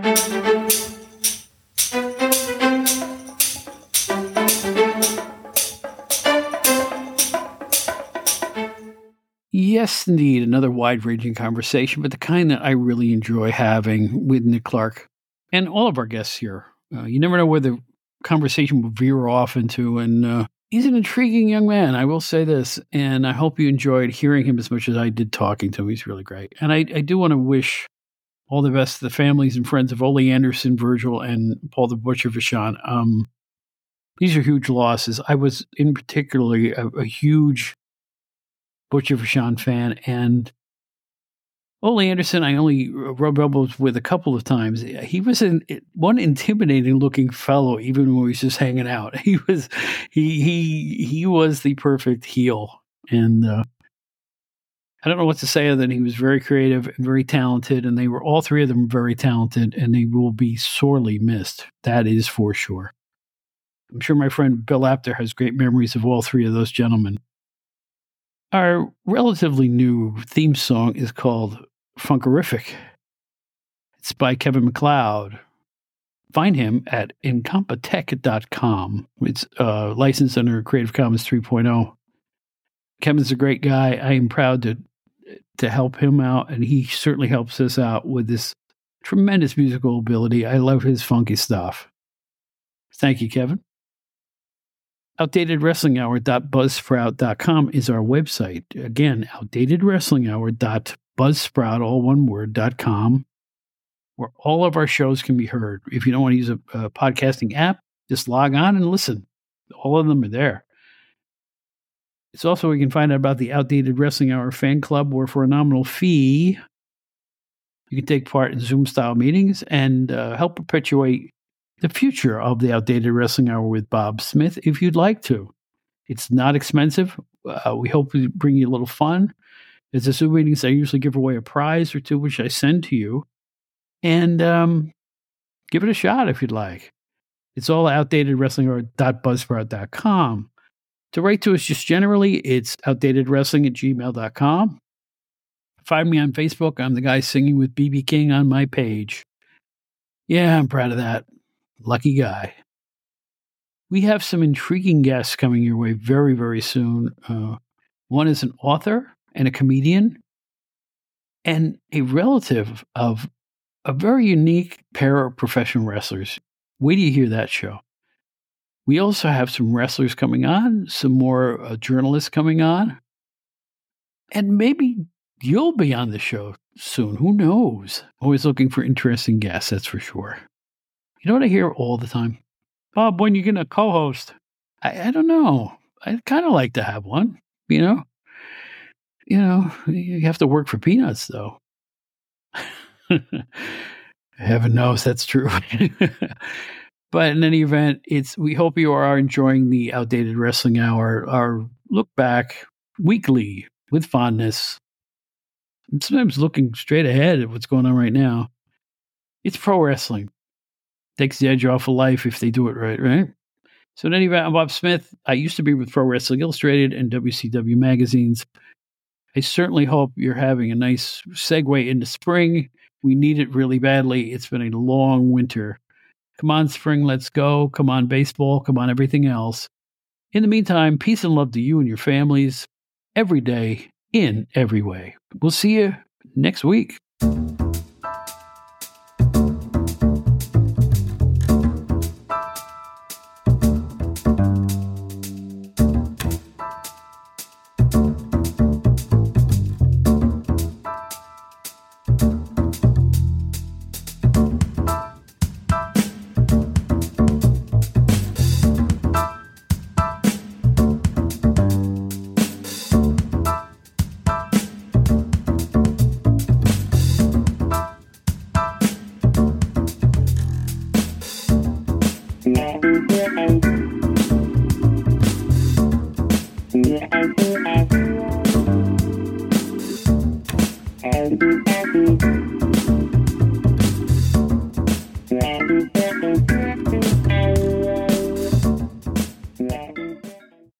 Yes, indeed. Another wide-ranging conversation, but the kind that I really enjoy having with Nick Clark and all of our guests here. You never know where the conversation will veer off into, and he's an intriguing young man, I will say this, and I hope you enjoyed hearing him as much as I did talking to him. He's really great. And I do want to wish all the best to the families and friends of Ole Anderson, Virgil, and Paul the Butcher Vachon. These are huge losses. I was in particularly a huge Butcher Vachon fan, and Ole Anderson, I only rubbed elbows with a couple of times. He was one intimidating looking fellow, even when he was just hanging out. He was the perfect heel. And I don't know what to say other than he was very creative and very talented. And they were all three of them very talented, and they will be sorely missed. That is for sure. I'm sure my friend Bill Apter has great memories of all three of those gentlemen. Our relatively new theme song is called Funkerific. It's by Kevin MacLeod. Find him at incompetech.com. It's licensed under Creative Commons 3.0. Kevin's a great guy. I am proud to help him out, and he certainly helps us out with this tremendous musical ability. I love his funky stuff. Thank you, Kevin. OutdatedWrestlingHour.buzzsprout.com is our website. Again, OutdatedWrestlingHour.buzzsprout, all one word, .com, where all of our shows can be heard. If you don't want to use a podcasting app, just log on and listen. All of them are there. It's also where you can find out about the Outdated Wrestling Hour fan club, where for a nominal fee, you can take part in Zoom-style meetings and help perpetuate the future of the Outdated Wrestling Hour with Bob Smith, if you'd like to. It's not expensive. We hope to bring you a little fun. As a Zoom meetings, I usually give away a prize or two, which I send to you. And give it a shot if you'd like. It's all outdatedwrestlinghour.buzzsprout.com. To write to us just generally, it's outdatedwrestling@gmail.com. Find me on Facebook. I'm the guy singing with BB King on my page. Yeah, I'm proud of that. Lucky guy. We have some intriguing guests coming your way very, very soon. One is an author and a comedian and a relative of a very unique pair of professional wrestlers. Wait till you hear that show. We also have some wrestlers coming on, some more journalists coming on, and maybe you'll be on the show soon. Who knows? Always looking for interesting guests, that's for sure. You know what I hear all the time? Bob, when are you going to co-host? I don't know. I'd kind of like to have one, you know? You have to work for peanuts, though. Heaven knows that's true. But in any event, we hope you are enjoying the Outdated Wrestling Hour, our look back weekly with fondness. And sometimes looking straight ahead at what's going on right now. It's pro wrestling. Takes the edge off of life if they do it right? So in any event, I'm Bob Smith. I used to be with Pro Wrestling Illustrated and WCW magazines. I certainly hope you're having a nice segue into spring. We need it really badly. It's been a long winter. Come on, spring, let's go. Come on, baseball. Come on, everything else. In the meantime, peace and love to you and your families every day in every way. We'll see you next week.